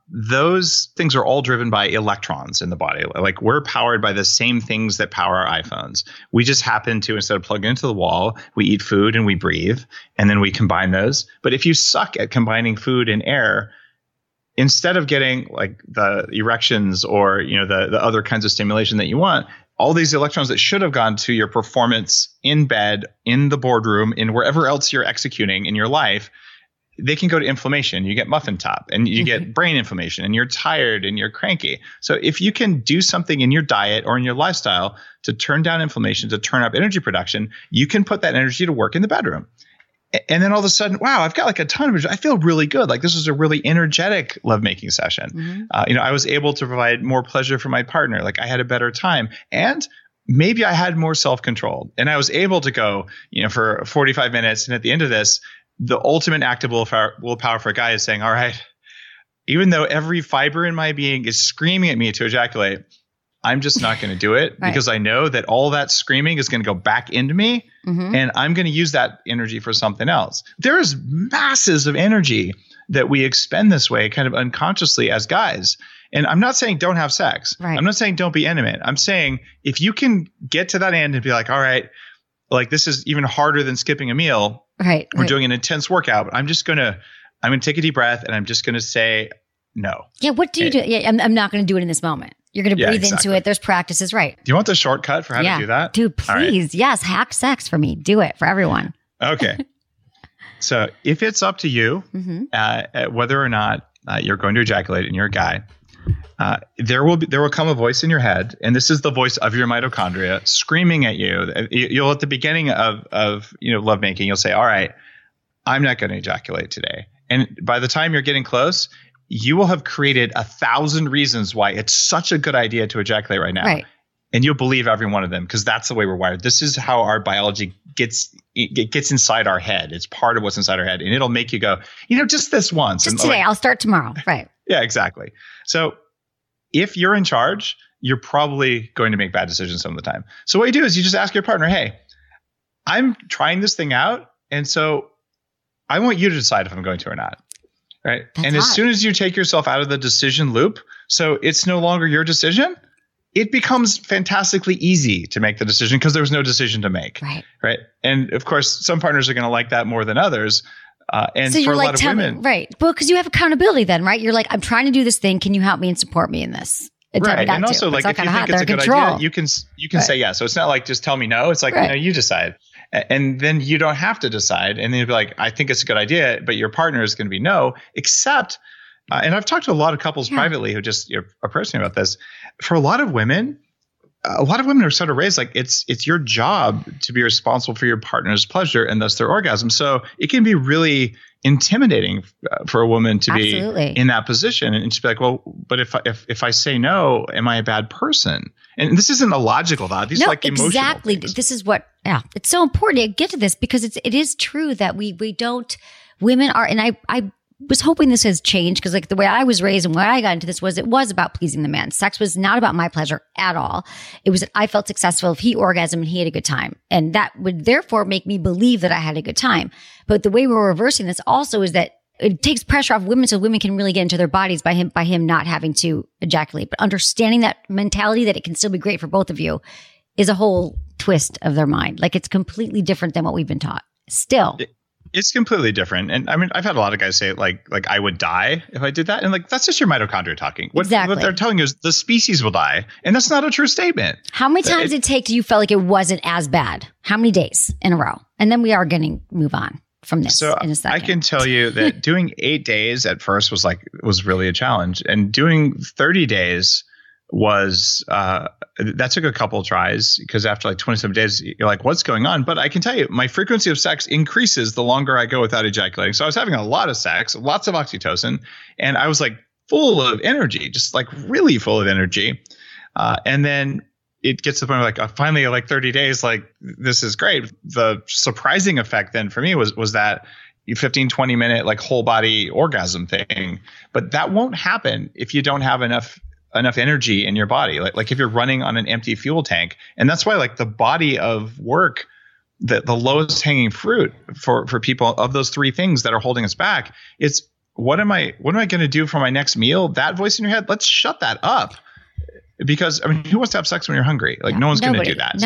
those things are all driven by electrons in the body. Like we're powered by the same things that power our iPhones. We just happen to, instead of plugging into the wall, we eat food and we breathe, and then we combine those. But if you suck at combining food and air, instead of getting like the erections or, you know, the, the other kinds of stimulation that you want, all these electrons that should have gone to your performance in bed, in the boardroom, in wherever else you're executing in your life, they can go to inflammation. You get muffin top and you get brain inflammation and you're tired and you're cranky. So if you can do something in your diet or in your lifestyle to turn down inflammation, to turn up energy production, you can put that energy to work in the bedroom. And then all of a sudden, wow, I've got like a ton of energy. I feel really good. Like this was a really energetic lovemaking session. Mm-hmm. Uh, you know, I was able to provide more pleasure for my partner. Like I had a better time. And maybe I had more self-control. And I was able to go, you know, for forty-five minutes. And at the end of this, the ultimate act of willpower, willpower for a guy is saying, all right, even though every fiber in my being is screaming at me to ejaculate, I'm just not going to do it right. because I know that all that screaming is going to go back into me mm-hmm. and I'm going to use that energy for something else. There's masses of energy that we expend this way kind of unconsciously as guys. And I'm not saying don't have sex. Right. I'm not saying don't be intimate. I'm saying if you can get to that end and be like, all right, like this is even harder than skipping a meal. Right. We're right. doing an intense workout. I'm just going to, I'm going to take a deep breath and I'm just going to say no. Yeah. What do you and, do? Yeah, I'm, I'm not going to do it in this moment. You're going to yeah, breathe exactly. into it. There's practices. Right. Do you want the shortcut for how yeah. to do that? Dude, please. Right. Yes. Hack sex for me. Do it for everyone. Okay. So if it's up to you, mm-hmm. uh, whether or not uh, you're going to ejaculate and you're a guy, Uh, there will be, there will come a voice in your head, and this is the voice of your mitochondria screaming at you. You'll at the beginning of, of, you know, lovemaking, you'll say, all right, I'm not going to ejaculate today. And by the time you're getting close, you will have created a thousand reasons why it's such a good idea to ejaculate right now. Right. And you'll believe every one of them because that's the way we're wired. This is how our biology gets, it gets inside our head. It's part of what's inside our head. And it'll make you go, you know, just this once. Just and today. like, I'll start tomorrow. Right. Yeah, exactly. So if you're in charge, you're probably going to make bad decisions some of the time. So what you do is you just ask your partner, hey, I'm trying this thing out. And so I want you to decide if I'm going to or not. Right. That's and hot. As soon as you take yourself out of the decision loop, so it's no longer your decision, it becomes fantastically easy to make the decision because there's no decision to make. Right. Right. And of course, some partners are going to like that more than others. Uh, and so for you're a like, lot of tell women, me, right. Well, because you have accountability then, right? You're like, I'm trying to do this thing. Can you help me and support me in this? And tell me right. not And to. also, It's like, if you hot. think it's a They're good control. idea, you can, you can right. say yes. So it's not like, just tell me no. It's like, right. you know, you decide. And then you don't have to decide. And then you'll be like, I think it's a good idea, but your partner is going to be no, except, uh, and I've talked to a lot of couples yeah. privately who just you know, approached me about this. For a lot of women, a lot of women are sort of raised like it's it's your job to be responsible for your partner's pleasure and thus their orgasm. So it can be really intimidating for a woman to Absolutely. be in that position and just be like, well, but if if if I say no, am I a bad person? And this isn't a logical thought. These no, are like emotional exactly. things. This is what. Yeah, it's so important to get to this because it's it is true that we we don't. Women are, and I I. was hoping this has changed because like the way I was raised and where I got into this was it was about pleasing the man. Sex was not about my pleasure at all. It was that I felt successful if he orgasmed and he had a good time. And that would therefore make me believe that I had a good time. But the way we're reversing this also is that it takes pressure off women so women can really get into their bodies by him, by him not having to ejaculate. But understanding that mentality that it can still be great for both of you is a whole twist of their mind. Like it's completely different than what we've been taught still. It- It's completely different. And I mean, I've had a lot of guys say like, like I would die if I did that. And like, that's just your mitochondria talking. What, exactly. what they're telling you is the species will die. And that's not a true statement. How many times it, did it take till you felt like it wasn't as bad? How many days in a row? And then we are going to move on from this so in a second. I can tell you that doing eight days at first was like, was really a challenge. And doing thirty days was, uh, that took a couple of tries because after like twenty-seven days, you're like, what's going on? But I can tell you my frequency of sex increases the longer I go without ejaculating. So I was having a lot of sex, lots of oxytocin, and I was like full of energy, just like really full of energy. Uh, and then it gets to the point where like uh, finally like thirty days, like this is great. The surprising effect then for me was, was that fifteen, twenty minute like whole body orgasm thing. But that won't happen if you don't have enough enough energy in your body. Like, like if you're running on an empty fuel tank. And that's why like the body of work, the, the lowest hanging fruit for, for people of those three things that are holding us back, it's what am I, what am I going to do for my next meal? That voice in your head, let's shut that up. Because I mean, who wants to have sex when you're hungry? Like no, no one's going to do that. No.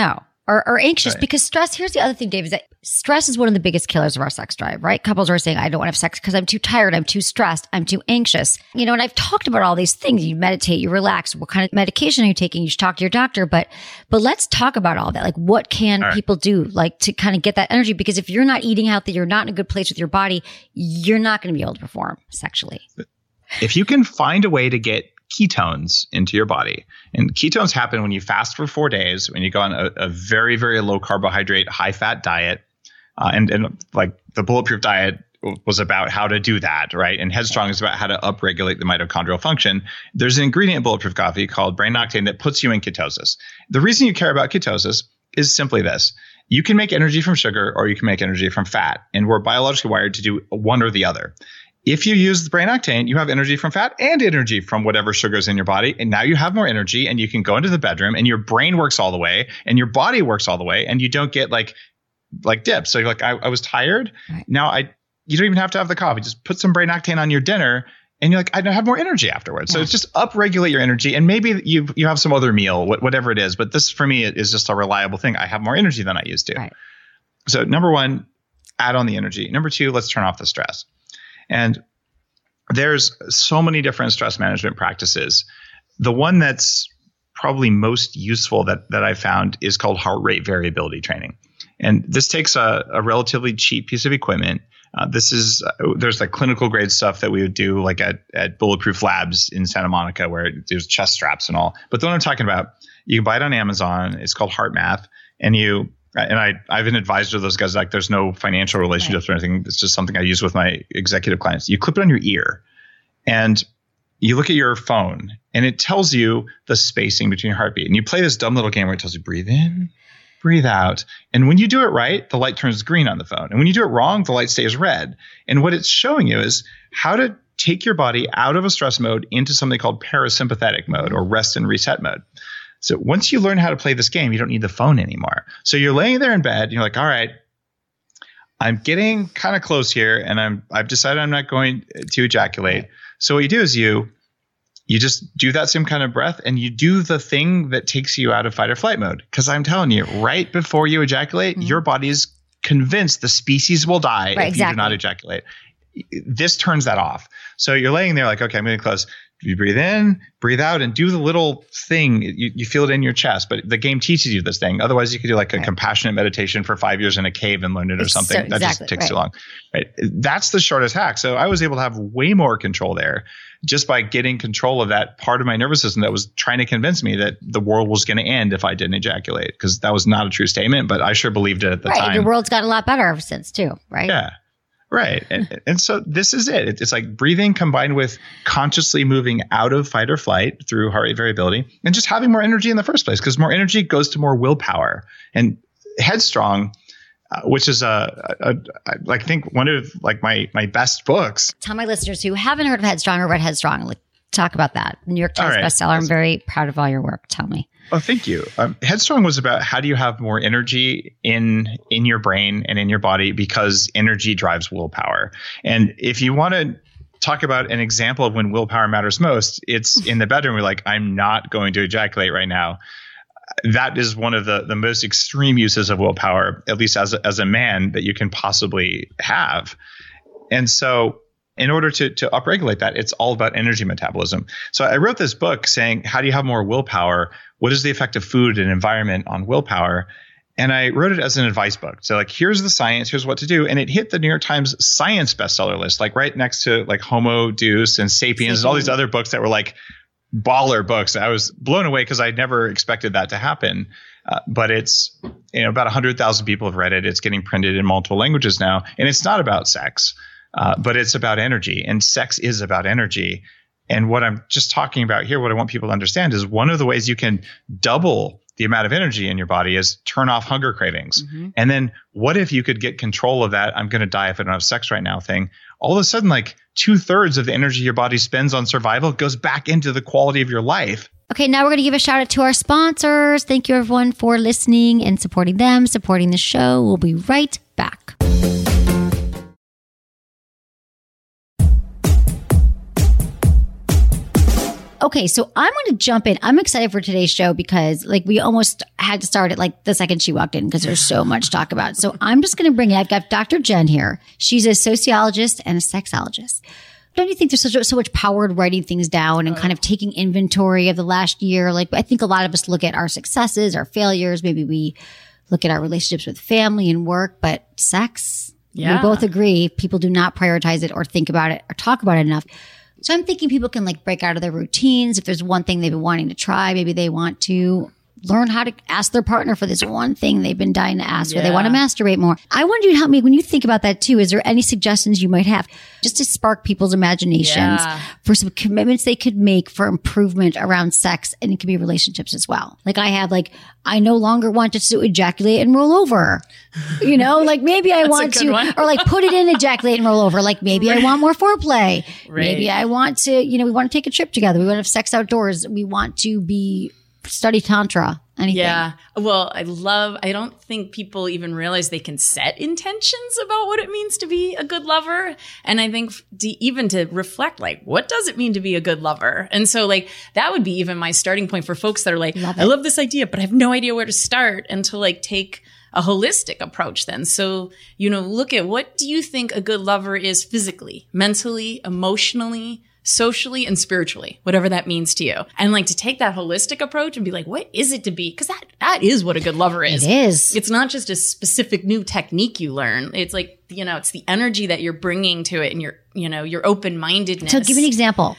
or, or anxious Right. because stress, here's the other thing, Dave, is that stress is one of the biggest killers of our sex drive, right? Couples are saying, I don't want to have sex because I'm too tired. I'm too stressed. I'm too anxious. You know, and I've talked about all these things. You meditate, you relax. What kind of medication are you taking? You should talk to your doctor. But, but let's talk about all that. Like, what can All right. people do like to kind of get that energy? Because if you're not eating healthy, you're not in a good place with your body, you're not going to be able to perform sexually. If you can find a way to get ketones into your body, and ketones happen when you fast for four days, when you go on a, a very, very low carbohydrate, high fat diet, uh, and, and like the Bulletproof diet was about how to do that, right? And Headstrong is about how to upregulate the mitochondrial function. There's an ingredient in Bulletproof coffee called brain octane that puts you in ketosis. The reason you care about ketosis is simply this. You can make energy from sugar or you can make energy from fat, and we're biologically wired to do one or the other. If you use the brain octane, you have energy from fat and energy from whatever sugar's in your body. And now you have more energy and you can go into the bedroom and your brain works all the way and your body works all the way and you don't get like, like dips. So you're like, I, I was tired. Right. Now I, you don't even have to have the coffee. Just put some brain octane on your dinner and you're like, I have more energy afterwards. Yeah. So it's just upregulate your energy. And maybe you you have some other meal, whatever it is. But this for me is just a reliable thing. I have more energy than I used to. Right. So number one, add on the energy. Number two, let's turn off the stress. And there's so many different stress management practices. The one that's probably most useful that that I found is called heart rate variability training. And this takes a, a relatively cheap piece of equipment. Uh, this is uh, there's like clinical grade stuff that we would do like at, at Bulletproof Labs in Santa Monica where there's chest straps and all. But the one I'm talking about, you can buy it on Amazon. It's called HeartMath. And you and I I've been advised to those guys, like there's no financial relationships right. or anything. It's just something I use with my executive clients. You clip it on your ear and you look at your phone and it tells you the spacing between your heartbeat. And you play this dumb little game where it tells you breathe in, breathe out. And when you do it right, the light turns green on the phone. And when you do it wrong, the light stays red. And what it's showing you is how to take your body out of a stress mode into something called parasympathetic mode or rest and reset mode. So once you learn how to play this game, you don't need the phone anymore. So you're laying there in bed and you're like, all right, I'm getting kind of close here and I'm, I've decided I'm not going to ejaculate. So what you do is you, you just do that same kind of breath and you do the thing that takes you out of fight or flight mode. Cause I'm telling you, right before you ejaculate, mm-hmm. your body is convinced the species will die right, if exactly. you do not ejaculate. This turns that off. So you're laying there like, okay, I'm getting close. You breathe in, breathe out, and do the little thing. You, you feel it in your chest, but the game teaches you this thing. Otherwise, you could do like a right. compassionate meditation for five years in a cave and learn it or it's something. So, that exactly, just takes right. too long. Right? That's the shortest hack. So I was able to have way more control there just by getting control of that part of my nervous system that was trying to convince me that the world was going to end if I didn't ejaculate, because that was not a true statement, but I sure believed it at the right. time. Your world's gotten a lot better ever since too, right? Yeah. Right. And, and so this is it. It's like breathing combined with consciously moving out of fight or flight through heart rate variability and just having more energy in the first place, because more energy goes to more willpower. And Headstrong, uh, which is a, a, a, I think one of like my, my best books. Tell my listeners who haven't heard of Headstrong or read Headstrong, like, talk about that. New York Times right. bestseller. I'm very proud of all your work. Tell me. Oh, thank you. Um, Headstrong was about how do you have more energy in in your brain and in your body, because energy drives willpower. And if you want to talk about an example of when willpower matters most, it's in the bedroom. We're like, I'm not going to ejaculate right now. That is one of the, the most extreme uses of willpower, at least as a, as a man, that you can possibly have. And so in order to, to upregulate that, it's all about energy metabolism. So I wrote this book saying, how do you have more willpower? What is the effect of food and environment on willpower? And I wrote it as an advice book. So like, here's the science, here's what to do. And it hit the New York Times science bestseller list, like right next to like Homo Deus and Sapiens and all these other books that were like baller books. I was blown away because I never expected that to happen. Uh, but it's, you know, about one hundred thousand people have read it. It's getting printed in multiple languages now. And it's not about sex. Uh, but it's about energy, and sex is about energy. And what I'm just talking about here, what I want people to understand is one of the ways you can double the amount of energy in your body is turn off hunger cravings. Mm-hmm. And then what if you could get control of that I'm going to die if I don't have sex right now thing? All of a sudden, like two thirds of the energy your body spends on survival goes back into the quality of your life. Okay, now we're going to give a shout out to our sponsors. Thank you, everyone, for listening and supporting them, supporting the show. We'll be right back. Okay, so I'm going to jump in. I'm excited for today's show because like we almost had to start it like the second she walked in because there's so much to talk about. So I'm just going to bring it. I've got Doctor Jen here. She's a sociologist and a sexologist. Don't you think there's so, so much power in writing things down and kind of taking inventory of the last year? Like I think a lot of us look at our successes, our failures. Maybe we look at our relationships with family and work, but sex, yeah. we both agree people do not prioritize it or think about it or talk about it enough. So I'm thinking people can like break out of their routines. If there's one thing they've been wanting to try, maybe they want to learn how to ask their partner for this one thing they've been dying to ask, yeah. or they want to masturbate more. I want you to help me when you think about that too. Is there any suggestions you might have just to spark people's imaginations yeah. for some commitments they could make for improvement around sex? And it could be relationships as well. Like I have like, I no longer want to ejaculate and roll over. You know, like maybe I want to, one. or like put it in, ejaculate and roll over. Like maybe I want more foreplay. Right. Maybe I want to, you know, we want to take a trip together. We want to have sex outdoors. We want to be study tantra. Anything. Yeah. Well, I love, I don't think people even realize they can set intentions about what it means to be a good lover. And I think to, even to reflect, like, what does it mean to be a good lover? And so like, that would be even my starting point for folks that are like, love I love this idea, but I have no idea where to start, and to like take a holistic approach then. So, you know, look at what do you think a good lover is physically, mentally, emotionally, socially, and spiritually, whatever that means to you. And like to take that holistic approach and be like, what is it to be? Because that, that is what a good lover is. It is. It's not just a specific new technique you learn. It's like, you know, it's the energy that you're bringing to it and your, you know, your open-mindedness. So give me an example.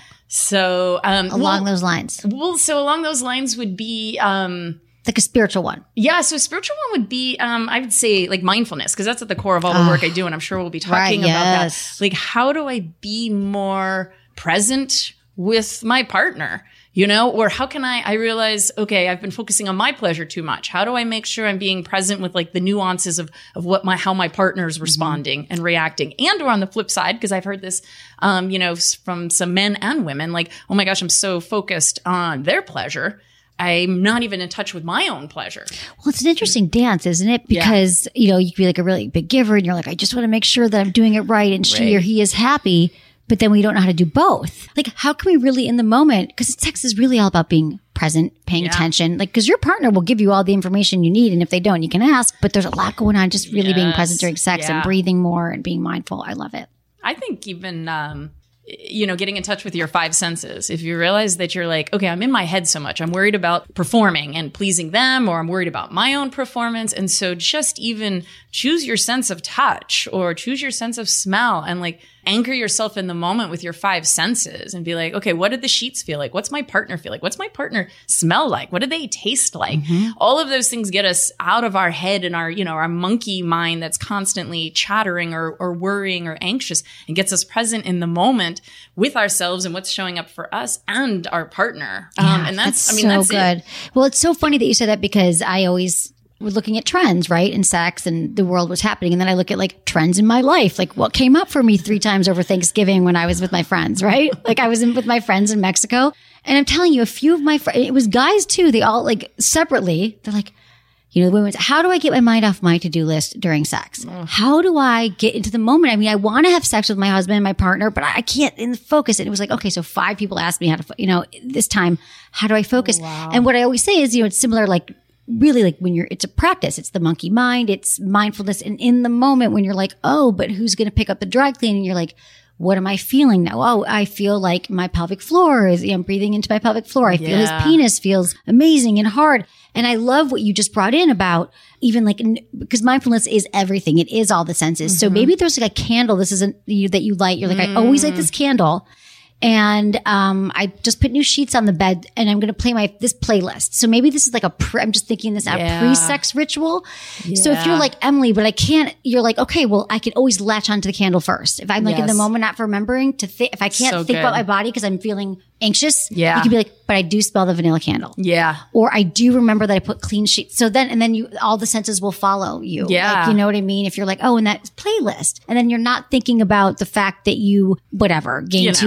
So, um, along well, those lines. Well, so along those lines would be, um, like a spiritual one. Yeah. So a spiritual one would be, um, I would say like mindfulness, because that's at the core of all the Oh, work I do. And I'm sure we'll be talking right, about yes. that. Like, how do I be more present with my partner? You know, or how can I, I realize, okay, I've been focusing on my pleasure too much. How do I make sure I'm being present with like the nuances of, of what my, how my partner is responding and reacting? And or on the flip side, because I've heard this, um, you know, from some men and women, like, oh my gosh, I'm so focused on their pleasure, I'm not even in touch with my own pleasure. Well, it's an interesting dance, isn't it? Because, yeah. you know, you can be like a really big giver and you're like, I just want to make sure that I'm doing it right and she right. or he is happy. But then we don't know how to do both. Like, how can we really in the moment? Because sex is really all about being present, paying yeah. attention. Like, because your partner will give you all the information you need. And if they don't, you can ask. But there's a lot going on just really yes. being present during sex yeah. and breathing more and being mindful. I love it. I think even, um, you know, getting in touch with your five senses. If you realize that you're like, okay, I'm in my head so much. I'm worried about performing and pleasing them, or I'm worried about my own performance. And so just even choose your sense of touch or choose your sense of smell and like anchor yourself in the moment with your five senses and be like, okay, what did the sheets feel like? What's my partner feel like? What's my partner smell like? What do they taste like? Mm-hmm. All of those things get us out of our head and our, you know, our monkey mind that's constantly chattering or, or worrying or anxious, and gets us present in the moment with ourselves and what's showing up for us and our partner. Yeah, um, and that's, that's I mean, so that's good. It. Well, it's so funny that you said that, because I always we're looking at trends, right? In sex and the world was happening. And then I look at like trends in my life, like what came up for me three times over Thanksgiving when I was with my friends, right? Like I was in with my friends in Mexico. And I'm telling you, a few of my friends, it was guys too. They all like separately, they're like, you know, the women's, how do I get my mind off my to-do list during sex? Oh. How do I get into the moment? I mean, I want to have sex with my husband and my partner, but I can't in focus. And it was like, okay, so five people asked me how to, you know, this time, how do I focus? Oh, wow. And what I always say is, you know, it's similar, like, really like when you're, it's a practice. It's the monkey mind. It's mindfulness. And in the moment when you're like, oh, but who's going to pick up the dry cleaning? You're like, what am I feeling now? Oh, I feel like my pelvic floor is, you know, I'm breathing into my pelvic floor. I feel yeah. his penis feels amazing and hard. And I love what you just brought in about even like, because mindfulness is everything. It is all the senses. Mm-hmm. So maybe there's like a candle. This isn't you that you light. You're like, mm. I always light this candle. And, um, I just put new sheets on the bed and I'm going to play my, this playlist. So maybe this is like a pre, I'm just thinking this out, yeah. pre-sex ritual. Yeah. So if you're like, Emily, but I can't, you're like, okay, well, I can always latch onto the candle first. If I'm like yes. in the moment, not remembering to think, if I can't so think good. about my body because I'm feeling anxious, yeah. you can be like, but I do smell the vanilla candle. Yeah. Or I do remember that I put clean sheets. So then, and then you, all the senses will follow you. Yeah. Like, you know what I mean? If you're like, oh, and that playlist. And then you're not thinking about the fact that you, whatever, gained you know. two pounds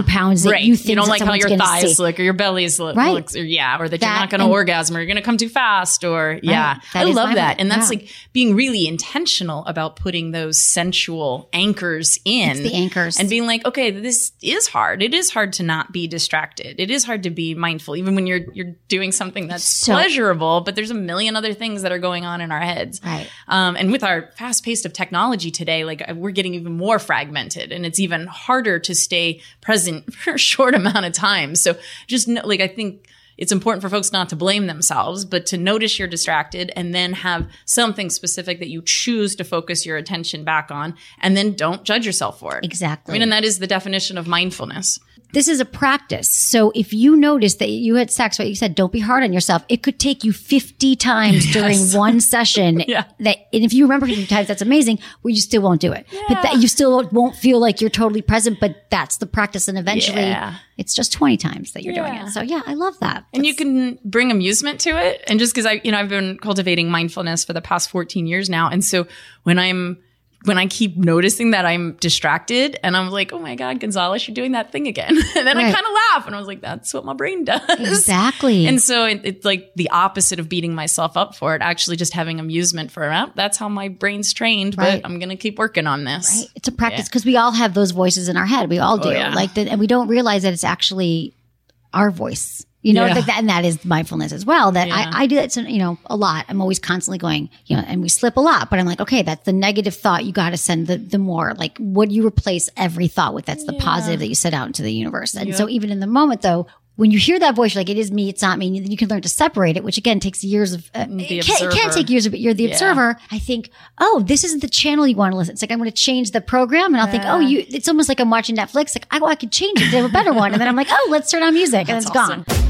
that right. you think you don't that like how your someone's gonna thighs see. look or your belly's look, Right. looks, or yeah, or that, That you're not going to and- orgasm or you're going to come too fast or yeah. That I is love my- that. And that's yeah. like being really intentional about putting those sensual anchors in. It's the anchors. And being like, okay, this is hard. It is hard to not be distracted. It is hard to be mindful, even when you're you're doing something that's So- pleasurable, but there's a million other things that are going on in our heads. Right. Um, and with our fast pace of technology today, like we're getting even more fragmented and it's even harder to stay present for a short amount of time. So just know, like, I think it's important for folks not to blame themselves, but to notice you're distracted and then have something specific that you choose to focus your attention back on, and then don't judge yourself for it. Exactly. I mean, and that is the definition of mindfulness. This is a practice. So if you notice that you had sex, what you said, don't be hard on yourself. It could take you fifty times Yes. during one session. Yeah. That, and if you remember fifty times, that's amazing, where you still won't do it. Yeah. But that you still won't feel like you're totally present, but that's the practice. And eventually Yeah. it's just twenty times that you're doing Yeah. it. So yeah, I love that. And you can bring amusement to it. And just because I, you know, I've been cultivating mindfulness for the past fourteen years now. And so when I'm, when I keep noticing that I'm distracted and I'm like, oh my God, Gonzalez, you're doing that thing again. And then I Right. kind of laugh and I was like, that's what my brain does. Exactly. And so it, it's like the opposite of beating myself up for it, actually just having amusement for it. That's how my brain's trained, Right. but I'm going to keep working on this. Right? It's a practice because we all have those voices in our head. We all do. Oh, yeah. Like that, and we don't realize that it's actually our voice. You know, Yeah. like that, and that is mindfulness as well. That Yeah. I, I do that, so, you know, a lot. I'm always constantly going, you know, and we slip a lot, but I'm like, okay, that's the negative thought. You got to send the, the more, like, what do you replace every thought with? That's the positive that you set out into the universe. And so even in the moment though, when you hear that voice, you're like, it is me, it's not me. And you can learn to separate it, which again takes years of, uh, The it, can, it can observer. take years, but you're the Yeah. observer. I think, oh, this isn't the channel you want to listen. It's like, I'm going to change the program and I'll think, oh, you, it's almost like I'm watching Netflix. Like, oh, I could change it to have a better one. And then I'm like, oh, let's turn on music. And That's it's awesome. gone.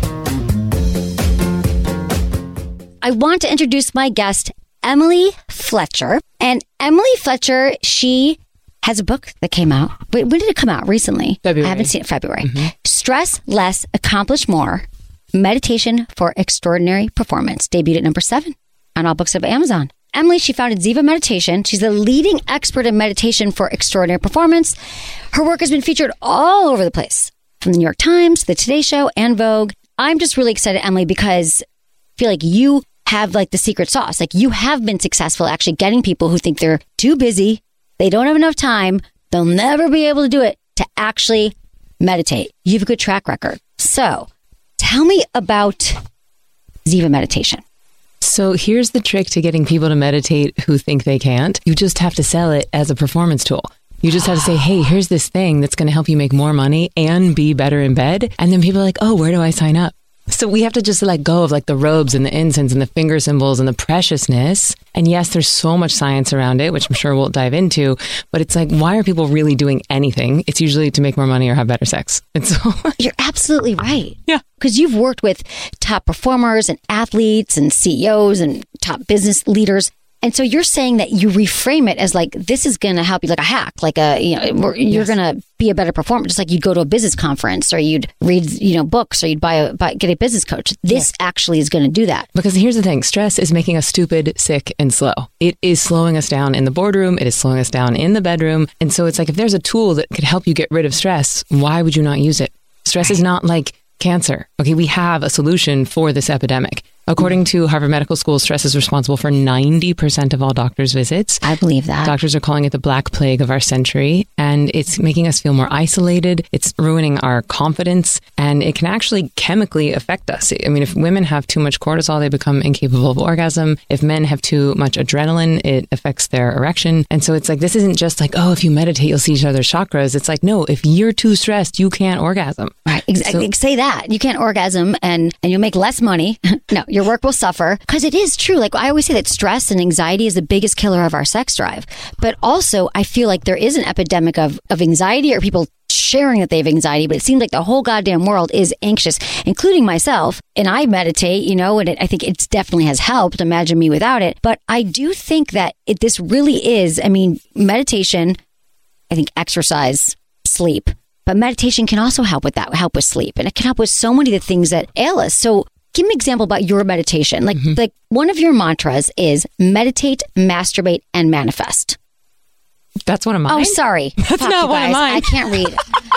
I want to introduce my guest, Emily Fletcher. And Emily Fletcher, she has a book that came out. Wait, when did it come out? Recently. February. I haven't seen it. February. Stress Less, Accomplish More. Meditation for Extraordinary Performance. Debuted at number seven on all books of Amazon. Emily, she founded Ziva Meditation. She's the leading expert in meditation for extraordinary performance. Her work has been featured all over the place, from the New York Times, the Today Show, and Vogue. I'm just really excited, Emily, because I feel like you have like the secret sauce. Like you have been successful actually getting people who think they're too busy, they don't have enough time, they'll never be able to do it, to actually meditate. You have a good track record. So tell me about Ziva Meditation. So here's the trick to getting people to meditate who think they can't. You just have to sell it as a performance tool. You just have to say, hey, here's this thing that's going to help you make more money and be better in bed. And then people are like, oh, where do I sign up? So we have to just let go of like the robes and the incense and the finger symbols and the preciousness. And yes, there's so much science around it, which I'm sure we'll dive into. But it's like, why are people really doing anything? It's usually to make more money or have better sex. And so You're absolutely right. Yeah. Because you've worked with top performers and athletes and C E Os and top business leaders. And so you're saying that you reframe it as like, this is going to help you, like a hack, like a, you know, you're Yes. going to be a better performer, just like you'd go to a business conference or you'd read, you know, books or you'd buy a, buy, get a business coach. This actually is going to do that. Because here's the thing, stress is making us stupid, sick, and slow. It is slowing us down in the boardroom. It is slowing us down in the bedroom. And so it's like, if there's a tool that could help you get rid of stress, why would you not use it? Stress is not like cancer. Okay, we have a solution for this epidemic. According to Harvard Medical School, stress is responsible for ninety percent of all doctors' visits. I believe that. Doctors are calling it the black plague of our century, and it's making us feel more isolated. It's ruining our confidence, and it can actually chemically affect us. I mean, if women have too much cortisol, they become incapable of orgasm. If men have too much adrenaline, it affects their erection. And so it's like, this isn't just like, oh, if you meditate, you'll see each other's chakras. It's like, no, if you're too stressed, you can't orgasm. Right. Exactly. So- Say that. You can't orgasm and, and you'll make less money. No, your work will suffer. Because it is true. Like I always say that stress and anxiety is the biggest killer of our sex drive. But also I feel like there is an epidemic of, of anxiety or people sharing that they have anxiety, but it seems like the whole goddamn world is anxious, including myself. And I meditate, you know, and it, I think it definitely has helped. Imagine me without it. But I do think that it, this really is, I mean, meditation, I think exercise, sleep, but meditation can also help with that, help with sleep. And it can help with so many of the things that ail us. So give me an example about your meditation. Like, mm-hmm. like one of your mantras is meditate, masturbate, and manifest. That's one of mine. Oh, sorry. That's Fuck, not you one guys. of mine. I can't read.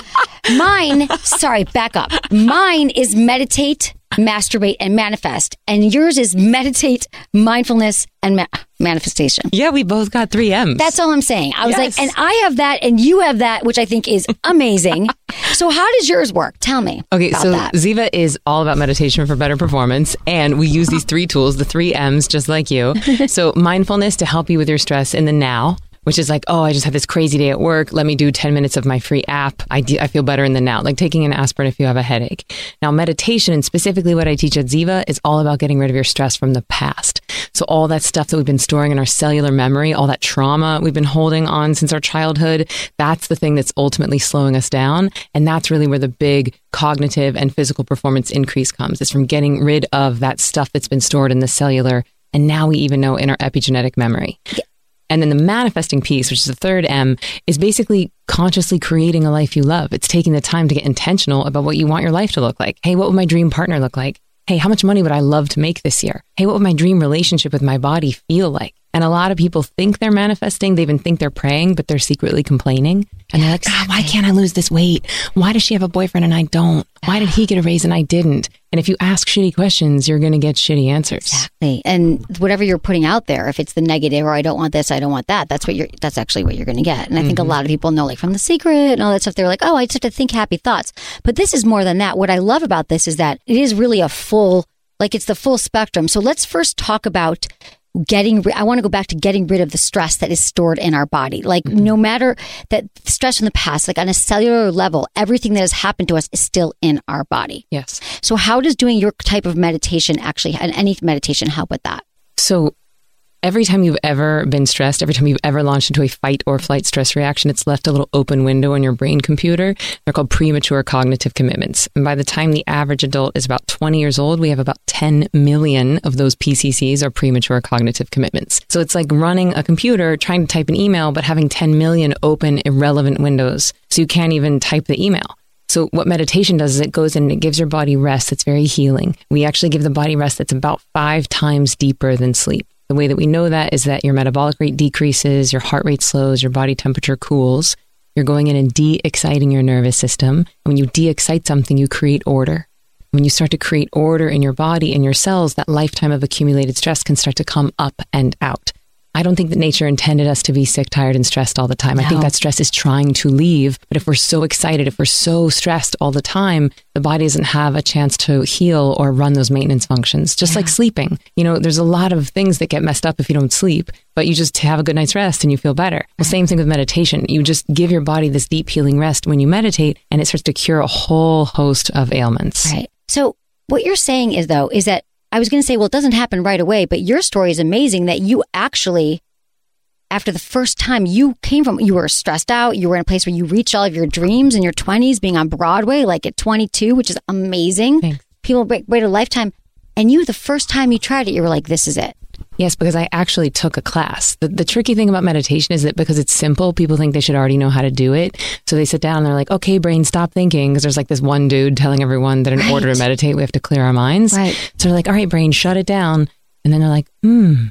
Mine, sorry, back up. Mine is meditate, masturbate, and manifest. And yours is meditate, mindfulness, and ma- manifestation. Yeah, we both got three M's. That's all I'm saying. I was Yes. like, and I have that, and you have that, which I think is amazing. So how does yours work? Tell me Okay, about so that. Ziva is all about meditation for better performance. And we use these three tools, the three M's, just like you. So mindfulness to help you with your stress in the now, which is like, oh, I just had this crazy day at work. Let me do ten minutes of my free app. I, de- I feel better in the now, like taking an aspirin if you have a headache. Now, meditation, and specifically what I teach at Ziva, is all about getting rid of your stress from the past. So all that stuff that we've been storing in our cellular memory, all that trauma we've been holding on since our childhood, that's the thing that's ultimately slowing us down. And that's really where the big cognitive and physical performance increase comes. It's from getting rid of that stuff that's been stored in the cellular. And now we even know in our epigenetic memory. And then the manifesting piece, which is the third M, is basically consciously creating a life you love. It's taking the time to get intentional about what you want your life to look like. Hey, what would my dream partner look like? Hey, how much money would I love to make this year? Hey, what would my dream relationship with my body feel like? And a lot of people think they're manifesting. They even think they're praying, but they're secretly complaining. And they're like, ah, why can't I lose this weight? Why does she have a boyfriend and I don't? Why did he get a raise and I didn't? And if you ask shitty questions, you're going to get shitty answers. Exactly. And whatever you're putting out there, if it's the negative or I don't want this, I don't want that, that's what you're, that's actually what you're going to get. And I think Mm-hmm. a lot of people know, like from The Secret and all that stuff, they're like, oh, I just have to think happy thoughts. But this is more than that. What I love about this is that it is really a full, like it's the full spectrum. So let's first talk about getting, ri- I want to go back to getting rid of the stress that is stored in our body. Like Mm-hmm. no matter that stress from the past, like on a cellular level, everything that has happened to us is still in our body. Yes. So how does doing your type of meditation actually, and any meditation, help with that? So every time you've ever been stressed, every time you've ever launched into a fight or flight stress reaction, it's left a little open window in your brain computer. They're called premature cognitive commitments. And by the time the average adult is about twenty years old, we have about ten million of those P C Cs, or premature cognitive commitments. So it's like running a computer, trying to type an email, but having ten million open irrelevant windows. So you can't even type the email. So what meditation does is it goes in and it gives your body rest that's very healing. We actually give the body rest that's about five times deeper than sleep. The way that we know that is that your metabolic rate decreases, your heart rate slows, your body temperature cools. You're going in and de-exciting your nervous system. And when you de-excite something, you create order. When you start to create order in your body and your cells, that lifetime of accumulated stress can start to come up and out. I don't think that nature intended us to be sick, tired, and stressed all the time. No. I think that stress is trying to leave. But if we're so excited, if we're so stressed all the time, the body doesn't have a chance to heal or run those maintenance functions. Just yeah. like sleeping. You know, there's a lot of things that get messed up if you don't sleep, but you just have a good night's rest and you feel better. Well, same thing with meditation. You just give your body this deep healing rest when you meditate, and it starts to cure a whole host of ailments. Right. So what you're saying is, though, is that I was going to say, well, it doesn't happen right away, but your story is amazing that you actually, after the first time you came from, you were stressed out, you were in a place where you reached all of your dreams in your twenties, being on Broadway, like at twenty-two, which is amazing. Thanks. People wait a lifetime. And you, the first time you tried it, you were like, this is it. Yes, because I actually took a class. The, the tricky thing about meditation is that because it's simple, people think they should already know how to do it. So they sit down and they're like, okay, brain, stop thinking. Because there's like this one dude telling everyone that in Right. order to meditate, we have to clear our minds. Right. So they're like, all right, brain, shut it down. And then they're like, hmm,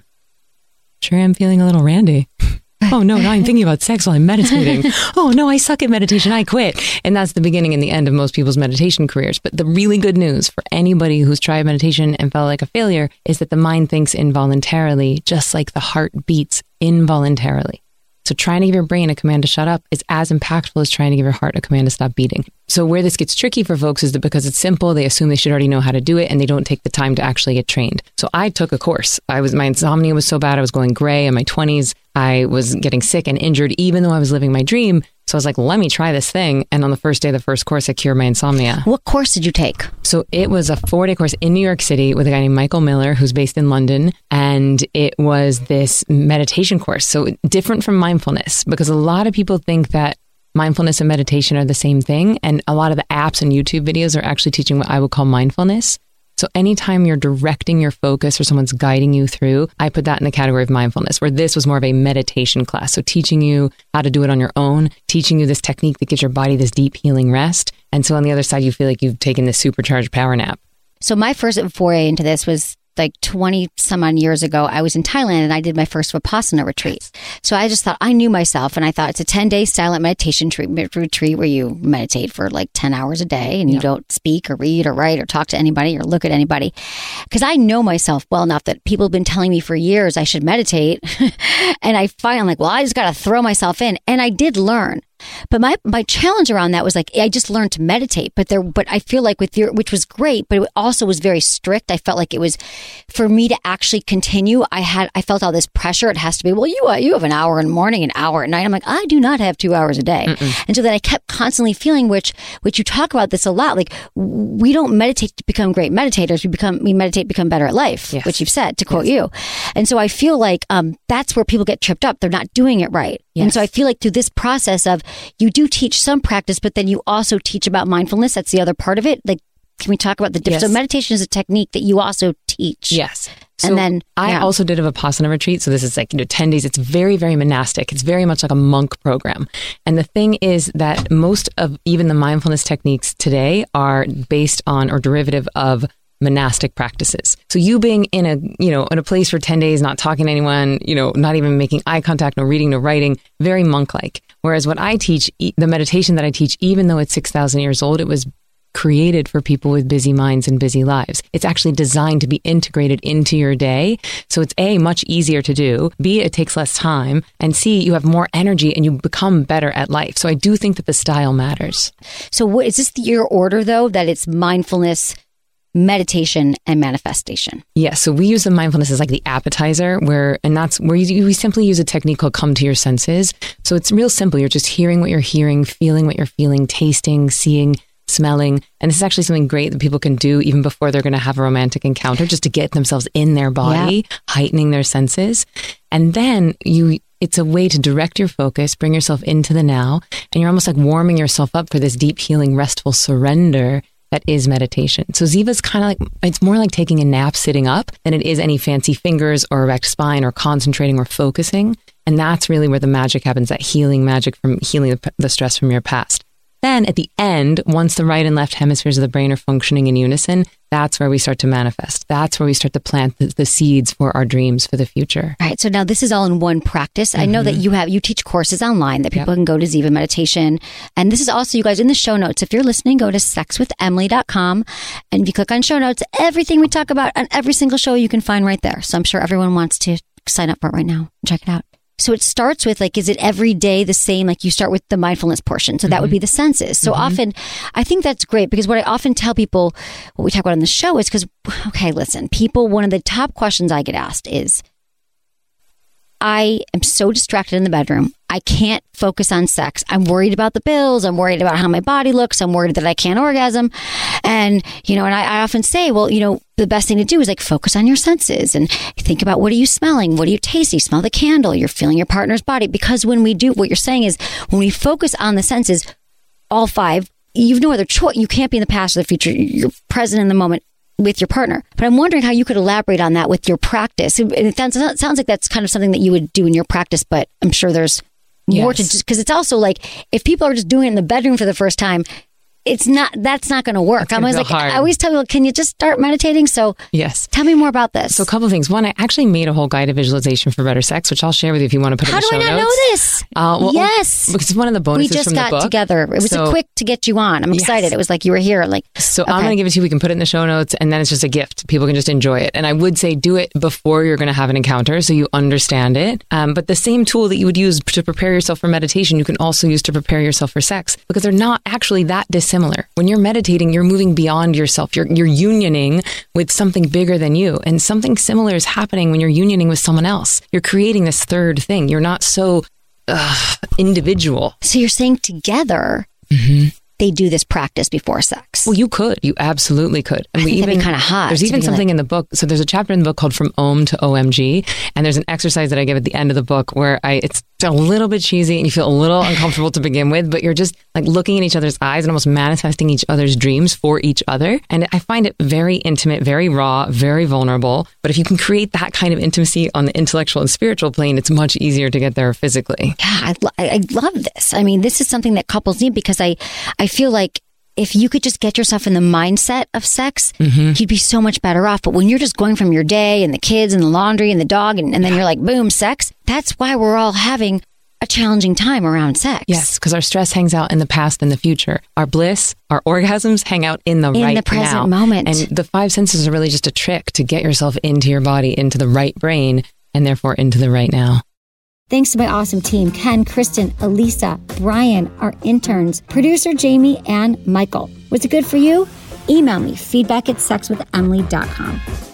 sure am feeling a little randy. Oh, no, now I'm thinking about sex while I'm meditating. Oh, no, I suck at meditation. I quit. And that's the beginning and the end of most people's meditation careers. But the really good news for anybody who's tried meditation and felt like a failure is that the mind thinks involuntarily, just like the heart beats involuntarily. So trying to give your brain a command to shut up is as impactful as trying to give your heart a command to stop beating. So where this gets tricky for folks is that because it's simple, they assume they should already know how to do it and they don't take the time to actually get trained. So I took a course. I was, my insomnia was so bad, I was going gray in my twenties. I was getting sick and injured even though I was living my dream. So I was like, let me try this thing. And on the first day of the first course, I cured my insomnia. What course did you take? So it was a four-day course in New York City with a guy named Michael Miller, who's based in London. And it was this meditation course. So different from mindfulness, because a lot of people think that mindfulness and meditation are the same thing. And a lot of the apps and YouTube videos are actually teaching what I would call mindfulness. So anytime you're directing your focus or someone's guiding you through, I put that in the category of mindfulness, where this was more of a meditation class. So teaching you how to do it on your own, teaching you this technique that gives your body this deep healing rest. And so on the other side, you feel like you've taken this supercharged power nap. So my first foray into this was like twenty some odd years ago, I was in Thailand and I did my first Vipassana retreat. So I just thought I knew myself, and I thought it's a ten day silent meditation treatment retreat where you meditate for like ten hours a day and you yep. don't speak or read or write or talk to anybody or look at anybody. Because I know myself well enough that people have been telling me for years I should meditate. And I find I'm like, well, I just got to throw myself in. And I did learn. But my, my challenge around that was like, I just learned to meditate, but there, but I feel like with your, which was great, but it also was very strict. I felt like it was for me to actually continue. I had, I felt all this pressure. It has to be, well, you, uh, you have an hour in the morning, an hour at night. I'm like, I do not have two hours a day. Mm-mm. And so then I kept constantly feeling, which, which you talk about this a lot. Like we don't meditate to become great meditators. We become, we meditate, to become better at life, yes. which you've said, to quote yes. you. And so I feel like, um, that's where people get tripped up. They're not doing it right. Yes. And so I feel like through this process of, you do teach some practice, but then you also teach about mindfulness. That's the other part of it. Like, can we talk about the difference? Yes. So meditation is a technique that you also teach. Yes. So and then I yeah. also did a Vipassana retreat. So this is like, you know, ten days. It's very, very monastic. It's very much like a monk program. And the thing is that most of even the mindfulness techniques today are based on or derivative of monastic practices. So you being in a, you know, in a place for ten days, not talking to anyone, you know, not even making eye contact, no reading, no writing, very monk-like. Whereas what I teach, the meditation that I teach, even though it's six thousand years old, it was created for people with busy minds and busy lives. It's actually designed to be integrated into your day. So it's A, much easier to do. B, it takes less time. And C, you have more energy and you become better at life. So I do think that the style matters. So what is this your order though, that it's mindfulness, meditation, and manifestation? Yeah. So we use the mindfulness as like the appetizer where, and that's where you, we simply use a technique called come to your senses. So it's real simple. You're just hearing what you're hearing, feeling what you're feeling, tasting, seeing, smelling. And this is actually something great that people can do even before they're going to have a romantic encounter, just to get themselves in their body, yeah. heightening their senses. And then you, it's a way to direct your focus, bring yourself into the now, and you're almost like warming yourself up for this deep, healing, restful surrender that is meditation. So Ziva's kind of like, it's more like taking a nap sitting up than it is any fancy fingers or erect spine or concentrating or focusing. And that's really where the magic happens, that healing magic from healing the, the stress from your past. Then at the end, once the right and left hemispheres of the brain are functioning in unison, that's where we start to manifest. That's where we start to plant the, the seeds for our dreams for the future. All right. So now this is all in one practice. Mm-hmm. I know that you have, you teach courses online that people yep. can go to Ziva Meditation. And this is also, you guys, in the show notes. If you're listening, go to sex with emily dot com. And if you click on show notes, everything we talk about on every single show you can find right there. So I'm sure everyone wants to sign up for it right now and check it out. So it starts with like, is it every day the same? Like you start with the mindfulness portion. So that mm-hmm. would be the senses. So mm-hmm. often, I think that's great because what I often tell people, what we talk about on the show is because, okay, listen, people, one of the top questions I get asked is, I am so distracted in the bedroom. I can't focus on sex. I'm worried about the bills. I'm worried about how my body looks. I'm worried that I can't orgasm. And, you know, and I, I often say, well, you know, the best thing to do is like focus on your senses and think about what are you smelling? What are you tasting? Smell the candle. You're feeling your partner's body. Because when we do, what you're saying is when we focus on the senses, all five, you've no other choice. You can't be in the past or the future. You're present in the moment with your partner. But I'm wondering how you could elaborate on that with your practice. And it sounds, it sounds like that's kind of something that you would do in your practice, but I'm sure there's more yes. to just, because it's also like, if people are just doing it in the bedroom for the first time, it's not, that's not going to work. I'm always like, hard. I always tell people, can you just start meditating? So yes. Tell me more about this. So a couple of things. One, I actually made a whole guided visualization for better sex, which I'll share with you if you want to put How it in the show notes. How do I not know this? Uh, well, yes. Because it's one of the bonuses we just from got the book. together. It was so, a quick to get you on. I'm excited. Yes. It was like you were here. Like, so okay. I'm going to give it to you. We can put it in the show notes and then it's just a gift. People can just enjoy it. And I would say do it before you're going to have an encounter so you understand it. Um, but the same tool that you would use to prepare yourself for meditation, you can also use to prepare yourself for sex because they're not actually that dissimilar. When you're meditating, Meditating, you're moving beyond yourself. You're you're unioning with something bigger than you. And something similar is happening when you're unioning with someone else. You're creating this third thing. You're not so uh, individual. So you're saying together, mm-hmm. they do this practice before sex. Well, you could. You absolutely could. And I we think even that'd be kind of hot. There's even something like... in the book. So there's a chapter in the book called From Om to O M G. And there's an exercise that I give at the end of the book where I it's a little bit cheesy and you feel a little uncomfortable to begin with, but you're just like looking in each other's eyes and almost manifesting each other's dreams for each other. And I find it very intimate, very raw, very vulnerable. But if you can create that kind of intimacy on the intellectual and spiritual plane, it's much easier to get there physically. Yeah, I, I love this. I mean, this is something that couples need because I, I feel like if you could just get yourself in the mindset of sex, Mm-hmm. you'd be so much better off. But when you're just going from your day and the kids and the laundry and the dog, and, and then you're like, boom, sex, that's why we're all having a challenging time around sex. Yes, because our stress hangs out in the past and the future. Our bliss, our orgasms hang out in the In right the present now. moment. And the five senses are really just a trick to get yourself into your body, into the right brain, and therefore into the right now. Thanks to my awesome team, Ken, Kristen, Elisa, Brian, our interns, producer Jamie, and Michael. Was it good for you? Email me, feedback at sex with emily dot com.